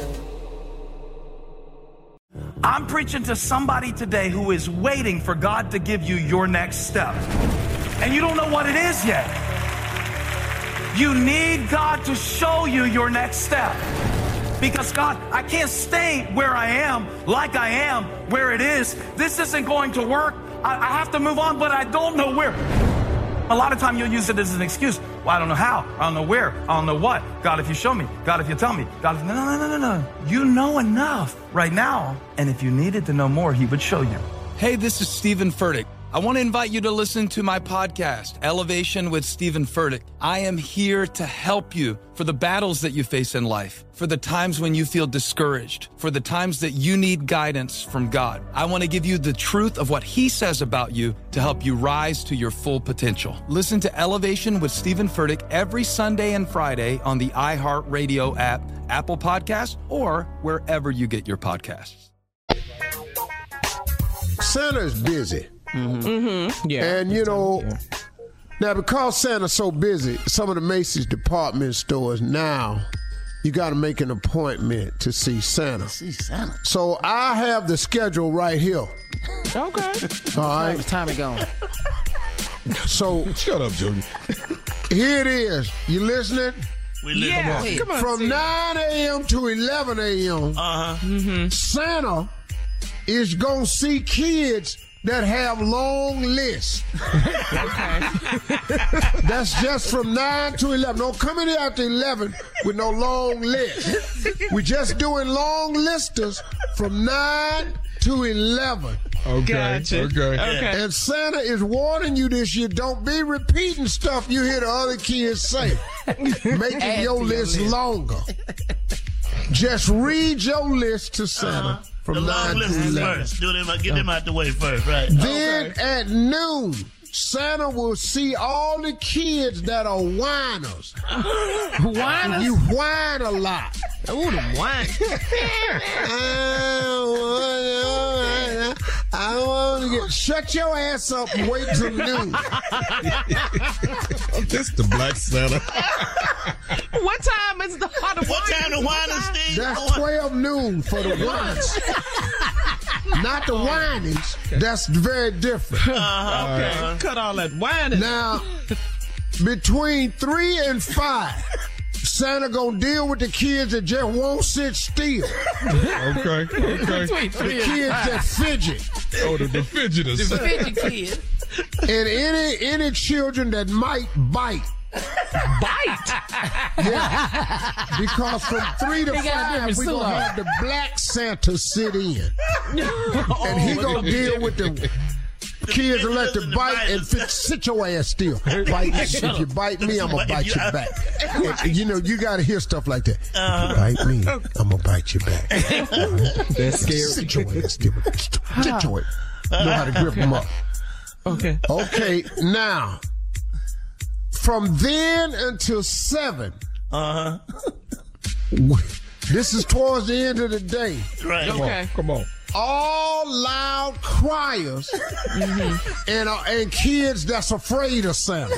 I'm preaching to somebody today who is waiting for God to give you your next step. And you don't know what it is yet. You need God to show you your next step. Because God, I can't stay where I am, like I am, where it is. This isn't going to work. I, I have to move on, but I don't know where. A lot of time you'll use it as an excuse. Well, I don't know how. I don't know where. I don't know what. God, if you show me. God, if you tell me. God, if... No, no, no, no, no. You know enough right now. And if you needed to know more, he would show you. Hey, this is Stephen Furtick. I want to invite you to listen to my podcast, Elevation with Stephen Furtick. I am here to help you for the battles that you face in life, for the times when you feel discouraged, for the times that you need guidance from God. I want to give you the truth of what he says about you to help you rise to your full potential. Listen to Elevation with Stephen Furtick every Sunday and Friday on the iHeartRadio app, Apple Podcasts, or wherever you get your podcasts. Santa's busy. Mm-hmm. Mm-hmm. Yeah. And, you know, yeah. Now because Santa's so busy, some of the Macy's department stores now, you got to make an appointment to see Santa. See Santa. So I have the schedule right here. Okay. All right. Time to go. So shut up, Junior. Here it is. You listening? We live Yeah. on. Come on, From Steve. nine a.m. to eleven a.m., Uh-huh. Mm-hmm. Santa is going to see kids that have long lists. That's just from nine to eleven. Don't come in here after eleven with no long list. We're just doing long listers from nine to eleven. Okay. Gotcha. Okay. Okay. And Santa is warning you this year, don't be repeating stuff you hear the other kids say, making Add your to your list list. longer. Just read your list to Santa. Uh-huh. From the long nine list to is eleven. first. Do them, get them out the way first, right? Then Okay. at noon, Santa will see all the kids that are whiners. Whiners? You whine a lot. Ooh, the wine. I want to get. Shut your ass up and wait till noon. This the Black Santa. What time is the hot What time the whiners, Steve? That's twelve noon for the whiners. Not the whinings. That's very different. Uh-huh. Okay. Uh-huh. Cut all that wine. Now, between three and five, Santa gonna deal with the kids that just won't sit still. Okay. Okay. Between The three and kids five. that fidget. Oh, the, the fidgeters. The fidget kid. And any any children that might bite. Bite? Yeah. Because from three to They got a five, different we're gonna suit on. have the black Santa sit in. And he gonna deal with the kids that let the bite and fit, sit your ass still. Bite, if you bite me, I'm gonna bite you back. And, you know, you gotta hear stuff like that. If you bite me, I'm gonna bite you back. That's scary. Sit your ass still. Sit your ass. Know how to grip them up. Okay. Okay, now, from then until seven. Uh huh. This is towards the end of the day. Right. Come Okay. on, come on. All loud criers mm-hmm. and uh, and kids that's afraid of Santa.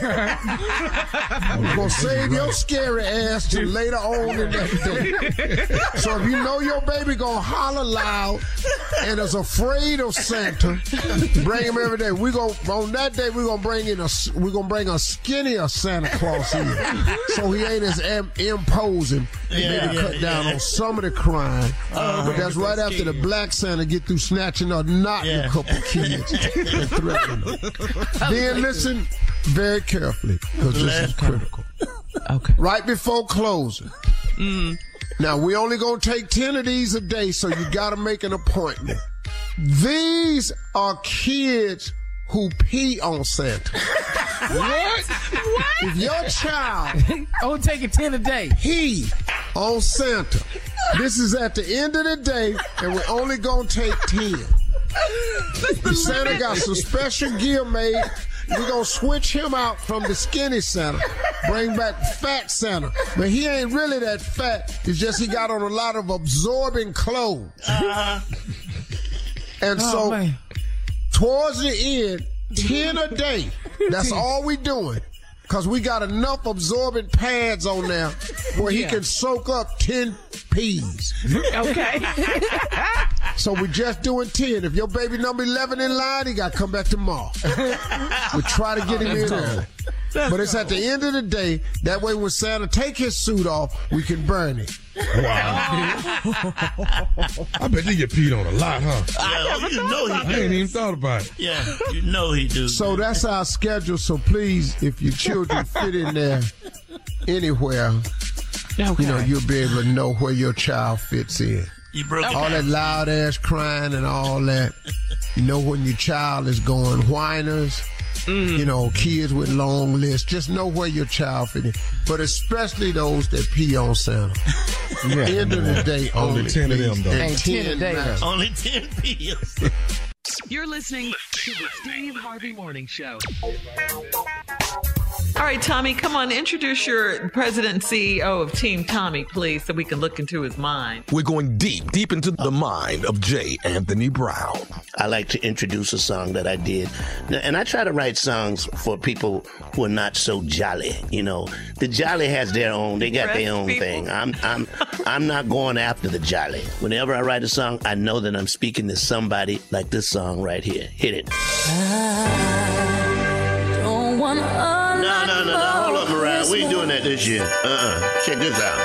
We're going to save your scary ass to later on in that day. So if you know your baby going to holler loud and is afraid of Santa, bring him every day. We gonna, on that day, we're going to bring in a, we're gonna bring a skinnier Santa Claus in. So he ain't as am, imposing. Yeah, Maybe yeah, cut yeah, down yeah. on some of the crime. Uh, but that's right after the black Santa get through snatching or knocking Yeah. a couple kids and threatening them. Then listen very carefully, because this is critical. Okay. Right before closing. Mm. Now, we only going to take ten of these a day, so you got to make an appointment. These are kids who pee on Santa. What? What? If your child only taking ten a day, pee on Santa, this is at the end of the day, and we're only going to take ten. Santa got some special gear made. We're going to switch him out from the skinny Santa, bring back fat Santa. But he ain't really that fat. It's just he got on a lot of absorbing clothes. Uh-huh. And Oh, so, man. towards the end, ten a day. That's all we doing. Because we got enough absorbent pads on there where he Yeah. can soak up ten peas. Okay. So we're just doing ten. If your baby number eleven in line, he got to come back tomorrow. We try to get him in early. But it's at the end of the day. That way when Santa take his suit off, we can burn it. Wow. I bet you get peed on a lot, huh? Yeah, you know I he ain't do. even thought about it. Yeah, you know he do. So that's our schedule. So please, if your children fit in there anywhere, Okay. you know, you'll be able to know where your child fits in. You broke it All down. that loud ass crying and all that. You know when your child is going whiners. You know, kids with long lists. Just know where your child fit in. But especially those that pee on Santa. Yeah. End of the day, Only only ten of please. them, though. And Ain't ten a day, max. though. Only ten pills. You're listening to the Steve Harvey Morning Show. All right, Tommy, come on, introduce your president and C E O of Team Tommy, please, so we can look into his mind. We're going deep, deep into the mind of J. Anthony Brown. I like to introduce a song that I did. And I try to write songs for people who are not so jolly. You know, the jolly has their own, they got their own thing. I'm I'm I'm not going after the jolly. Whenever I write a song, I know that I'm speaking to somebody like this song right here. Hit it. Don't want No, no, no, no. Hold up, Mariah. We ain't doing that this year. Uh-uh. Check this out.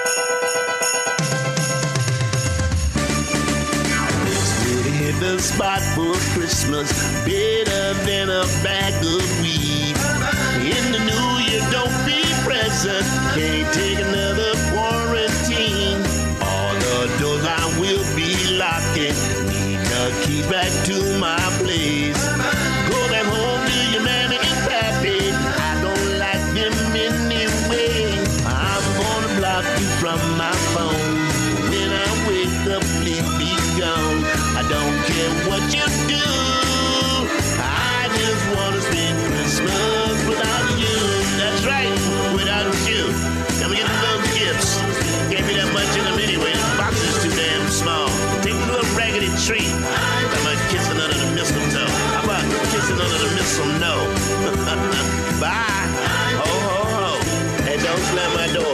Hit the spot for Christmas, better than a bag of weed. In the new year, don't be present, can't take another quarantine. All the doors I will be locking, need to keep back to my place. Go back home to your mammy and pappy, I don't like them anyway. I'm gonna block you from my phone, when I wake up, please be gone. I don't care what you do, I just want to spend Christmas without you. That's right, without you. Come get those gifts. Gave me that much in them anyway. The box is too damn small. Take a little raggedy tree. How about kissing under the mistletoe? How about kissing under the mistletoe? Bye. Ho, ho, ho. And don't slam my door.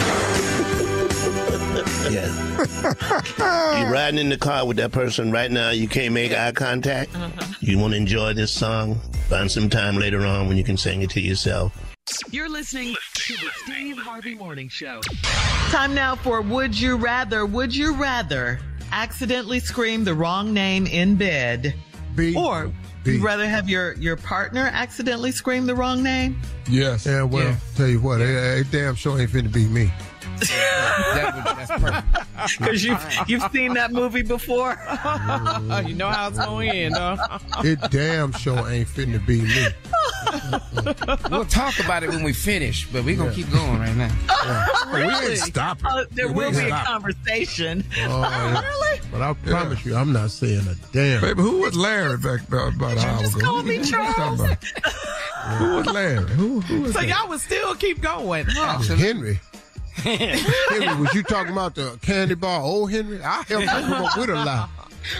Yeah. You're riding in the car with that person right now. You can't make eye contact. You want to enjoy this song? Find some time later on when you can sing it to yourself. You're listening to the Steve Harvey Morning Show. Time now for Would You Rather. Would you rather accidentally scream the wrong name in bed? B. Or B. you'd rather have your, your partner accidentally scream the wrong name? Yes. Yeah, well, Yeah. tell you what, it, it damn sure ain't finna be me. that would, that's perfect. Because you've, you've seen that movie before? You know how it's going in, though. It damn sure ain't finna be me. We'll talk about it when we finish, but we're going to keep going right now. Yeah. Really? We ain't stopping. Uh, there We will ain't be a stopping. conversation. Oh, yeah. Really? But I promise you, I'm not saying a damn. Baby, who was Larry back about, about an hour Just ago? call me What you Charles. talking about? Who was Larry? Who, who was so that? y'all would still keep going. Huh? Henry. Henry, was you talking about the candy bar? Old Henry? I helped you come up with a lie.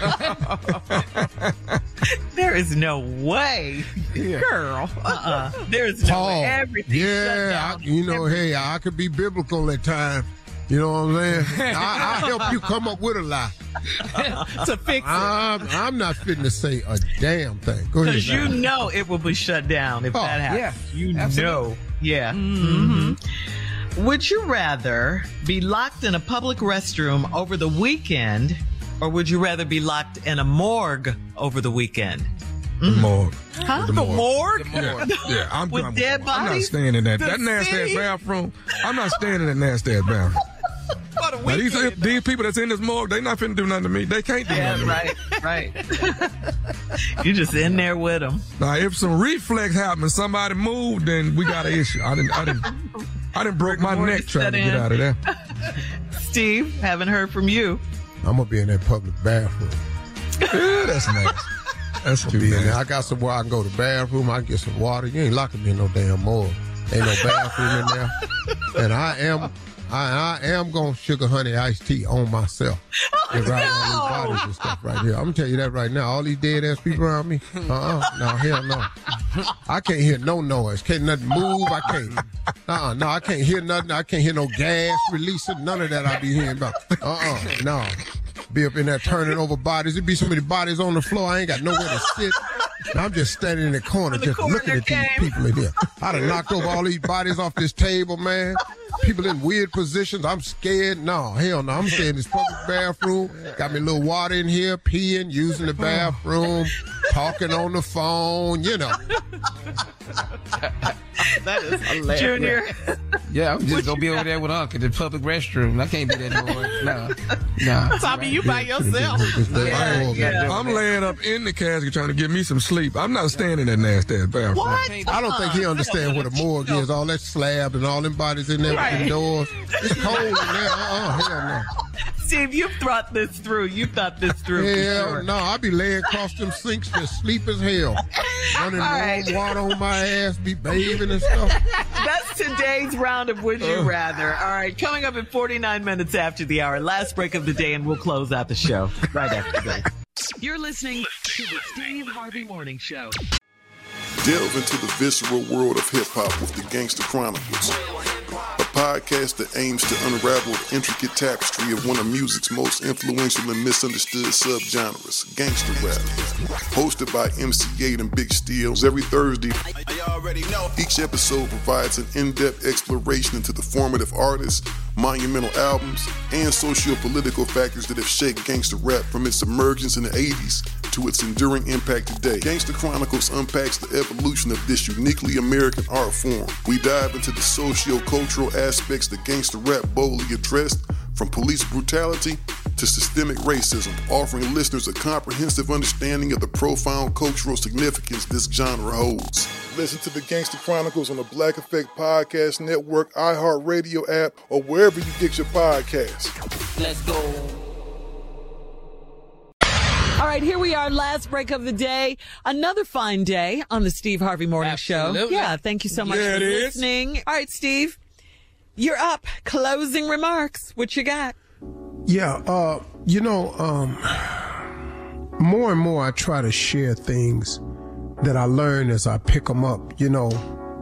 There is no way, Yeah. girl. Uh-uh. There is no Paul, way. Everything shut yeah, down. I, you know, hey, I could be biblical at times. You know what I'm saying? I, I help you come up with a lie. To fix it. I'm, I'm not fitting to say a damn thing. Go ahead. Because you know it will be shut down if Oh, that happens. yeah, you absolutely. know. Yeah. Mm-hmm. Would you rather be locked in a public restroom over the weekend, or would you rather be locked in a morgue over the weekend? The morgue. Huh? The The morgue. morgue? Yeah, yeah. I'm, With I'm, dead I'm not bodies? staying in that. The That nasty ass city? bathroom. I'm not staying in that nasty ass bathroom. For the Now, these, weekend, these people that's in this morgue, they not finna do nothing to me. They can't do Yeah, nothing to me. right, right. You're just in there with them. Now, if some reflex happens, somebody moved, then we got an issue. I didn't, I didn't, I didn't broke my Morgan neck trying to set get in. out of there. Steve, haven't heard from you. I'm going to be in that public bathroom. Yeah, that's nasty. That's I'll too be in there. nasty. I got somewhere I can go to the bathroom. I can get some water. You ain't locking me in no damn morgue. Ain't no bathroom in there. And I am, I, I am going to sugar honey iced tea on myself. Oh, And right no. on these bodies and stuff right here. I'm going to tell you that right now. All these dead ass people around me. Uh-uh. No, hell no. I can't hear no noise. Can't nothing move. I can't. Uh-uh. No, I can't hear nothing. I can't hear no gas releasing. None of that I be hearing about. Uh-uh. No. Be up in there turning over bodies. There'd be so many bodies on the floor. I ain't got nowhere to sit. And I'm just standing in the corner, just looking at these people in here. I done knocked over all these bodies off this table, man. People in weird positions. I'm scared. No, hell no. I'm staying in this public bathroom. Got me a little water in here, peeing, using the bathroom, talking on the phone, you know. That is hilarious. Junior. Yeah, I'm just gonna be over there with Uncle in the public restroom. I can't be that no more. No, no. Tommy, you by yourself. Yeah, yeah. I'm laying up in the casket trying to get me some sleep. I'm not staying in that nasty ass bathroom. What? I don't think he understands what a morgue is. All that slab and all them bodies in there with the doors. It's cold in there. Uh-uh, hell no. Steve, you've thought this through. You've thought this through. for Hell sure. no, I be laying across them sinks just sleep as hell. Running All right. warm water on my ass, be bathing and stuff. That's today's round of Would You Rather. All right, coming up in forty-nine minutes after the hour. Last break of the day, and we'll close out the show right after this. You're listening to the Steve Harvey Morning Show. Delve into the visceral world of hip-hop with the Gangster Chronicles, a podcast that aims to unravel the intricate tapestry of one of music's most influential and misunderstood subgenres, gangster rap. Hosted by M C eight and Big Steels every Thursday, each episode provides an in-depth exploration into the formative artists, monumental albums, and socio-political factors that have shaped gangster rap from its emergence in the eighties to its enduring impact today. Gangster Chronicles unpacks the evolution of this uniquely American art form. We dive into the socio-cultural aspects that gangster rap boldly addressed, from police brutality to systemic racism, offering listeners a comprehensive understanding of the profound cultural significance this genre holds. Listen to the Gangster Chronicles on the Black Effect Podcast Network, iHeartRadio app, or wherever you get your podcasts. Let's go. All right, here we are, last break of the day. Another fine day on the Steve Harvey Morning Absolutely. Show. Yeah, thank you so much Yeah, for it is. listening. All right, Steve, you're up. Closing remarks. What you got? Yeah, uh, you know, um, more and more I try to share things that I learn as I pick them up, you know.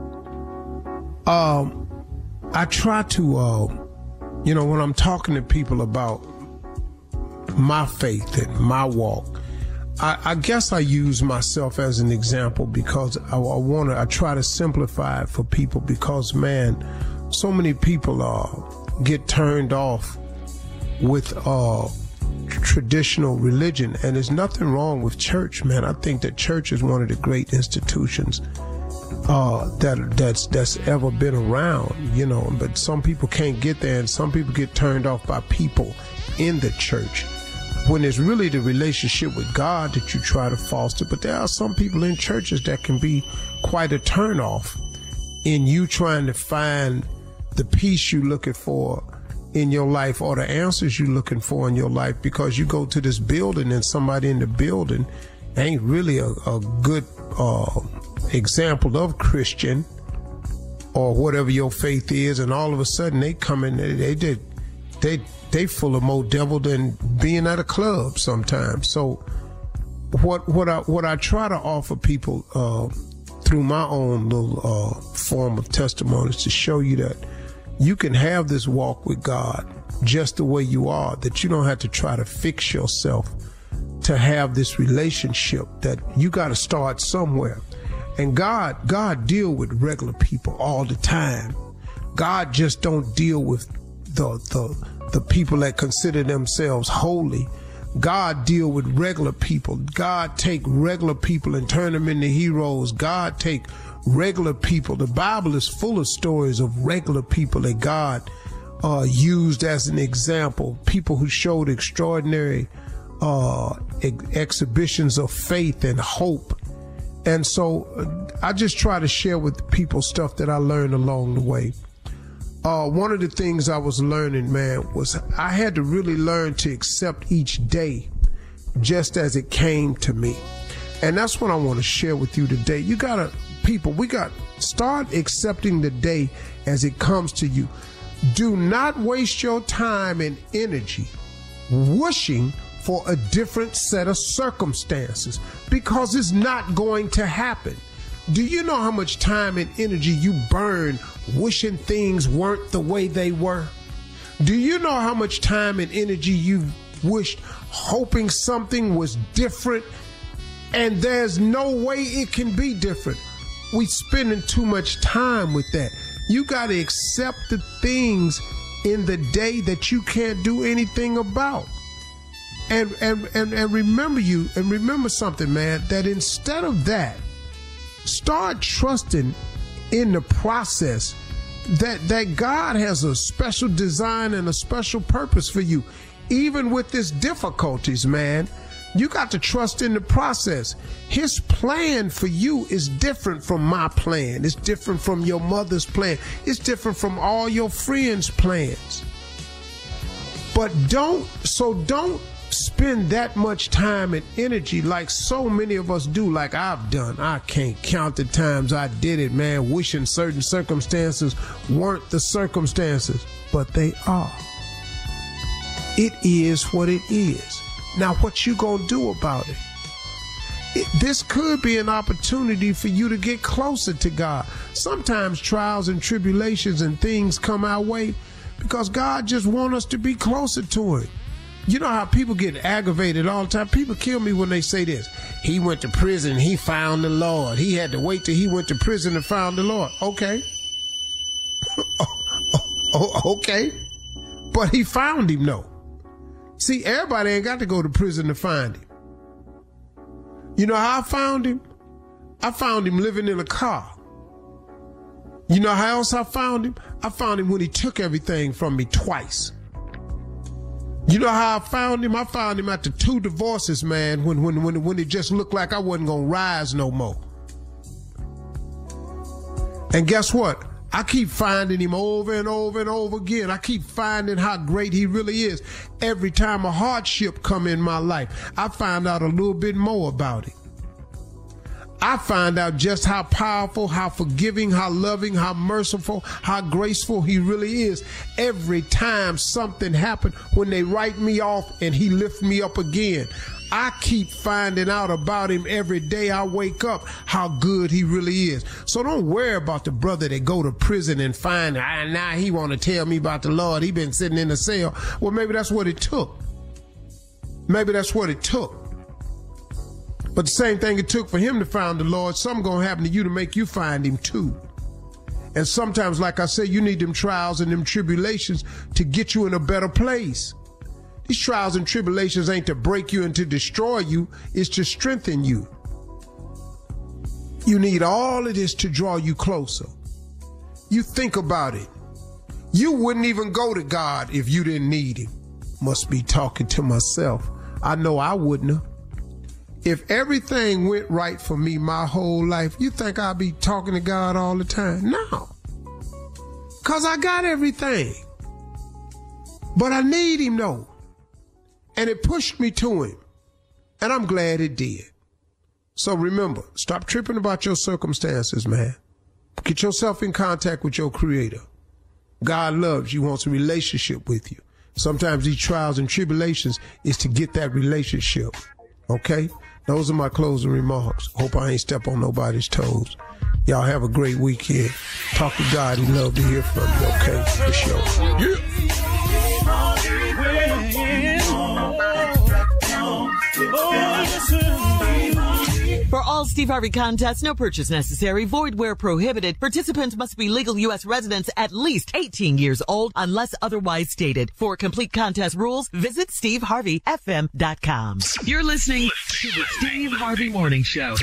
Um, I try to, uh, you know, when I'm talking to people about my faith and my walk, I, I guess I use myself as an example because I, I want to, I try to simplify it for people because, man, so many people uh, get turned off with uh, traditional religion, and there's nothing wrong with church, man. I think that church is one of the great institutions uh, that that's that's ever been around, you know. But some people can't get there, and some people get turned off by people in the church when it's really the relationship with God that you try to foster. But there are some people in churches that can be quite a turnoff in you trying to find the peace you're looking for in your life or the answers you're looking for in your life, because you go to this building and somebody in the building ain't really a, a good uh, example of Christian or whatever your faith is, and all of a sudden they come in, they they they they, they full of more devil than being at a club sometimes. So what what I what I try to offer people uh, through my own little uh, form of testimonies to show you that you can have this walk with God just the way you are, that you don't have to try to fix yourself to have this relationship, that you got to start somewhere. And God, God deal with regular people all the time. God just don't deal with the, the, the people that consider themselves holy. God deal with regular people. God take regular people and turn them into heroes. God take regular people. The Bible is full of stories of regular people that God uh, used as an example. People who showed extraordinary uh, ex- exhibitions of faith and hope. And so uh, I just try to share with people stuff that I learned along the way. Uh, one of the things I was learning, man, was I had to really learn to accept each day just as it came to me. And that's what I want to share with you today. You gotta, people, we got, start accepting the day as it comes to you. Do not waste your time and energy wishing for a different set of circumstances, because it's not going to happen. Do you know how much time and energy you burn wishing things weren't the way they were? Do you know how much time and energy you wished hoping something was different, and there's no way it can be different? We spending too much time with that. You got to accept the things in the day that you can't do anything about. And, and, and, and remember you, and remember something, man, that instead of that, start trusting in the process that, that God has a special design and a special purpose for you. Even with this difficulties, man, you got to trust in the process. His plan for you is different from my plan. It's different from your mother's plan. It's different from all your friends' plans. But don't, so don't spend that much time and energy like so many of us do, like I've done. I can't count the times I did it, man, wishing certain circumstances weren't the circumstances, but they are. It is what it is. Now, what you gonna do about it? it? This could be an opportunity for you to get closer to God. Sometimes trials and tribulations and things come our way because God just wants us to be closer to Him. You know how people get aggravated all the time? People kill me when they say this. He went to prison, he found the Lord. He had to wait till he went to prison to find the Lord. Okay. oh, okay. But he found him, though. See, everybody ain't got to go to prison to find him. You know how I found him? I found him living in a car. You know how else I found him? I found him when he took everything from me twice. You know how I found him? I found him after two divorces, man, when when when, when it just looked like I wasn't going to rise no more. And guess what? I keep finding him over and over and over again. I keep finding how great he really is. Every time a hardship come in my life, I find out a little bit more about it. I find out just how powerful, how forgiving, how loving, how merciful, how graceful he really is. Every time something happened, when they write me off and he lift me up again, I keep finding out about him every day I wake up, how good he really is. So don't worry about the brother that go to prison and find, ah, now he want to tell me about the Lord. He been sitting in the cell. Well, maybe that's what it took. Maybe that's what it took. But the same thing it took for him to find the Lord, something going to happen to you to make you find him too. And sometimes, like I say, you need them trials and them tribulations to get you in a better place. These trials and tribulations ain't to break you and to destroy you. It's to strengthen you. You need all of this to draw you closer. You think about it. You wouldn't even go to God if you didn't need him. Must be talking to myself. I know I wouldn't have. If everything went right for me my whole life, you think I'd be talking to God all the time? No. Because I got everything. But I need him, though. And it pushed me to him. And I'm glad it did. So remember, stop tripping about your circumstances, man. Get yourself in contact with your Creator. God loves you, wants a relationship with you. Sometimes these trials and tribulations is to get that relationship. Okay? Those are my closing remarks. Hope I ain't step on nobody's toes. Y'all have a great weekend. Talk to God. He'd love to hear from you, okay? For sure. Yeah. For all Steve Harvey contests, no purchase necessary, void where prohibited. Participants must be legal U S residents at least eighteen years old unless otherwise stated. For complete contest rules, visit steve harvey f m dot com. You're listening to the Steve Harvey Morning Show.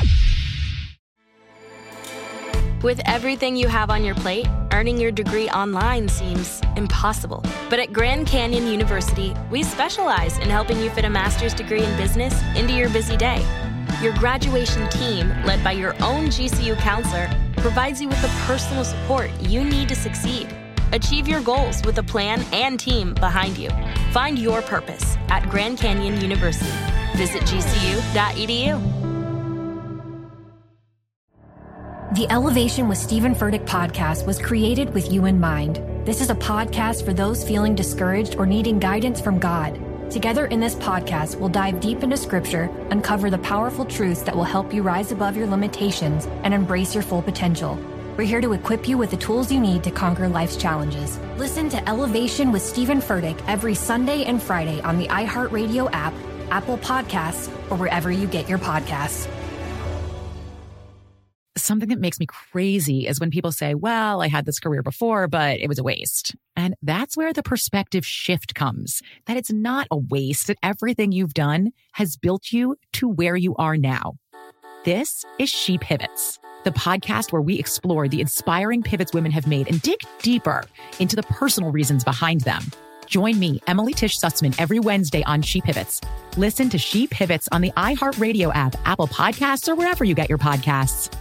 With everything you have on your plate, earning your degree online seems impossible. But at Grand Canyon University, we specialize in helping you fit a master's degree in business into your busy day. Your graduation team, led by your own G C U counselor, provides you with the personal support you need to succeed. Achieve your goals with a plan and team behind you. Find your purpose at Grand Canyon University. Visit g c u dot e d u. The Elevation with Stephen Furtick podcast was created with you in mind. This is a podcast for those feeling discouraged or needing guidance from God. Together in this podcast, we'll dive deep into Scripture, uncover the powerful truths that will help you rise above your limitations and embrace your full potential. We're here to equip you with the tools you need to conquer life's challenges. Listen to Elevation with Stephen Furtick every Sunday and Friday on the iHeartRadio app, Apple Podcasts, or wherever you get your podcasts. Something that makes me crazy is when people say, well, I had this career before, but it was a waste. And that's where the perspective shift comes, that it's not a waste, that everything you've done has built you to where you are now. This is She Pivots, the podcast where we explore the inspiring pivots women have made and dig deeper into the personal reasons behind them. Join me, Emily Tish Sussman, every Wednesday on She Pivots. Listen to She Pivots on the iHeartRadio app, Apple Podcasts, or wherever you get your podcasts.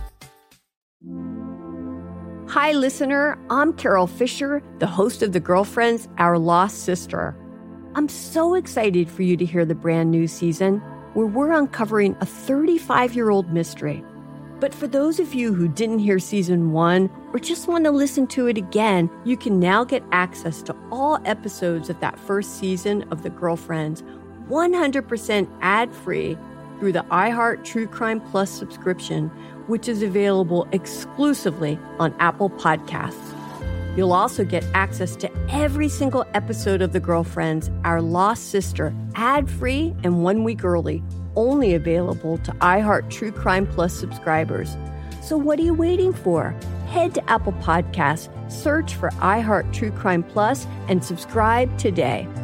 Hi, listener. I'm Carol Fisher, the host of The Girlfriends, Our Lost Sister. I'm so excited for you to hear the brand new season where we're uncovering a thirty-five-year-old mystery. But for those of you who didn't hear season one or just want to listen to it again, you can now get access to all episodes of that first season of The Girlfriends one hundred percent ad-free through the iHeart True Crime Plus subscription, which is available exclusively on Apple Podcasts. You'll also get access to every single episode of The Girlfriends, Our Lost Sister, ad-free and one week early, only available to iHeart True Crime Plus subscribers. So what are you waiting for? Head to Apple Podcasts, search for iHeart True Crime Plus, and subscribe today.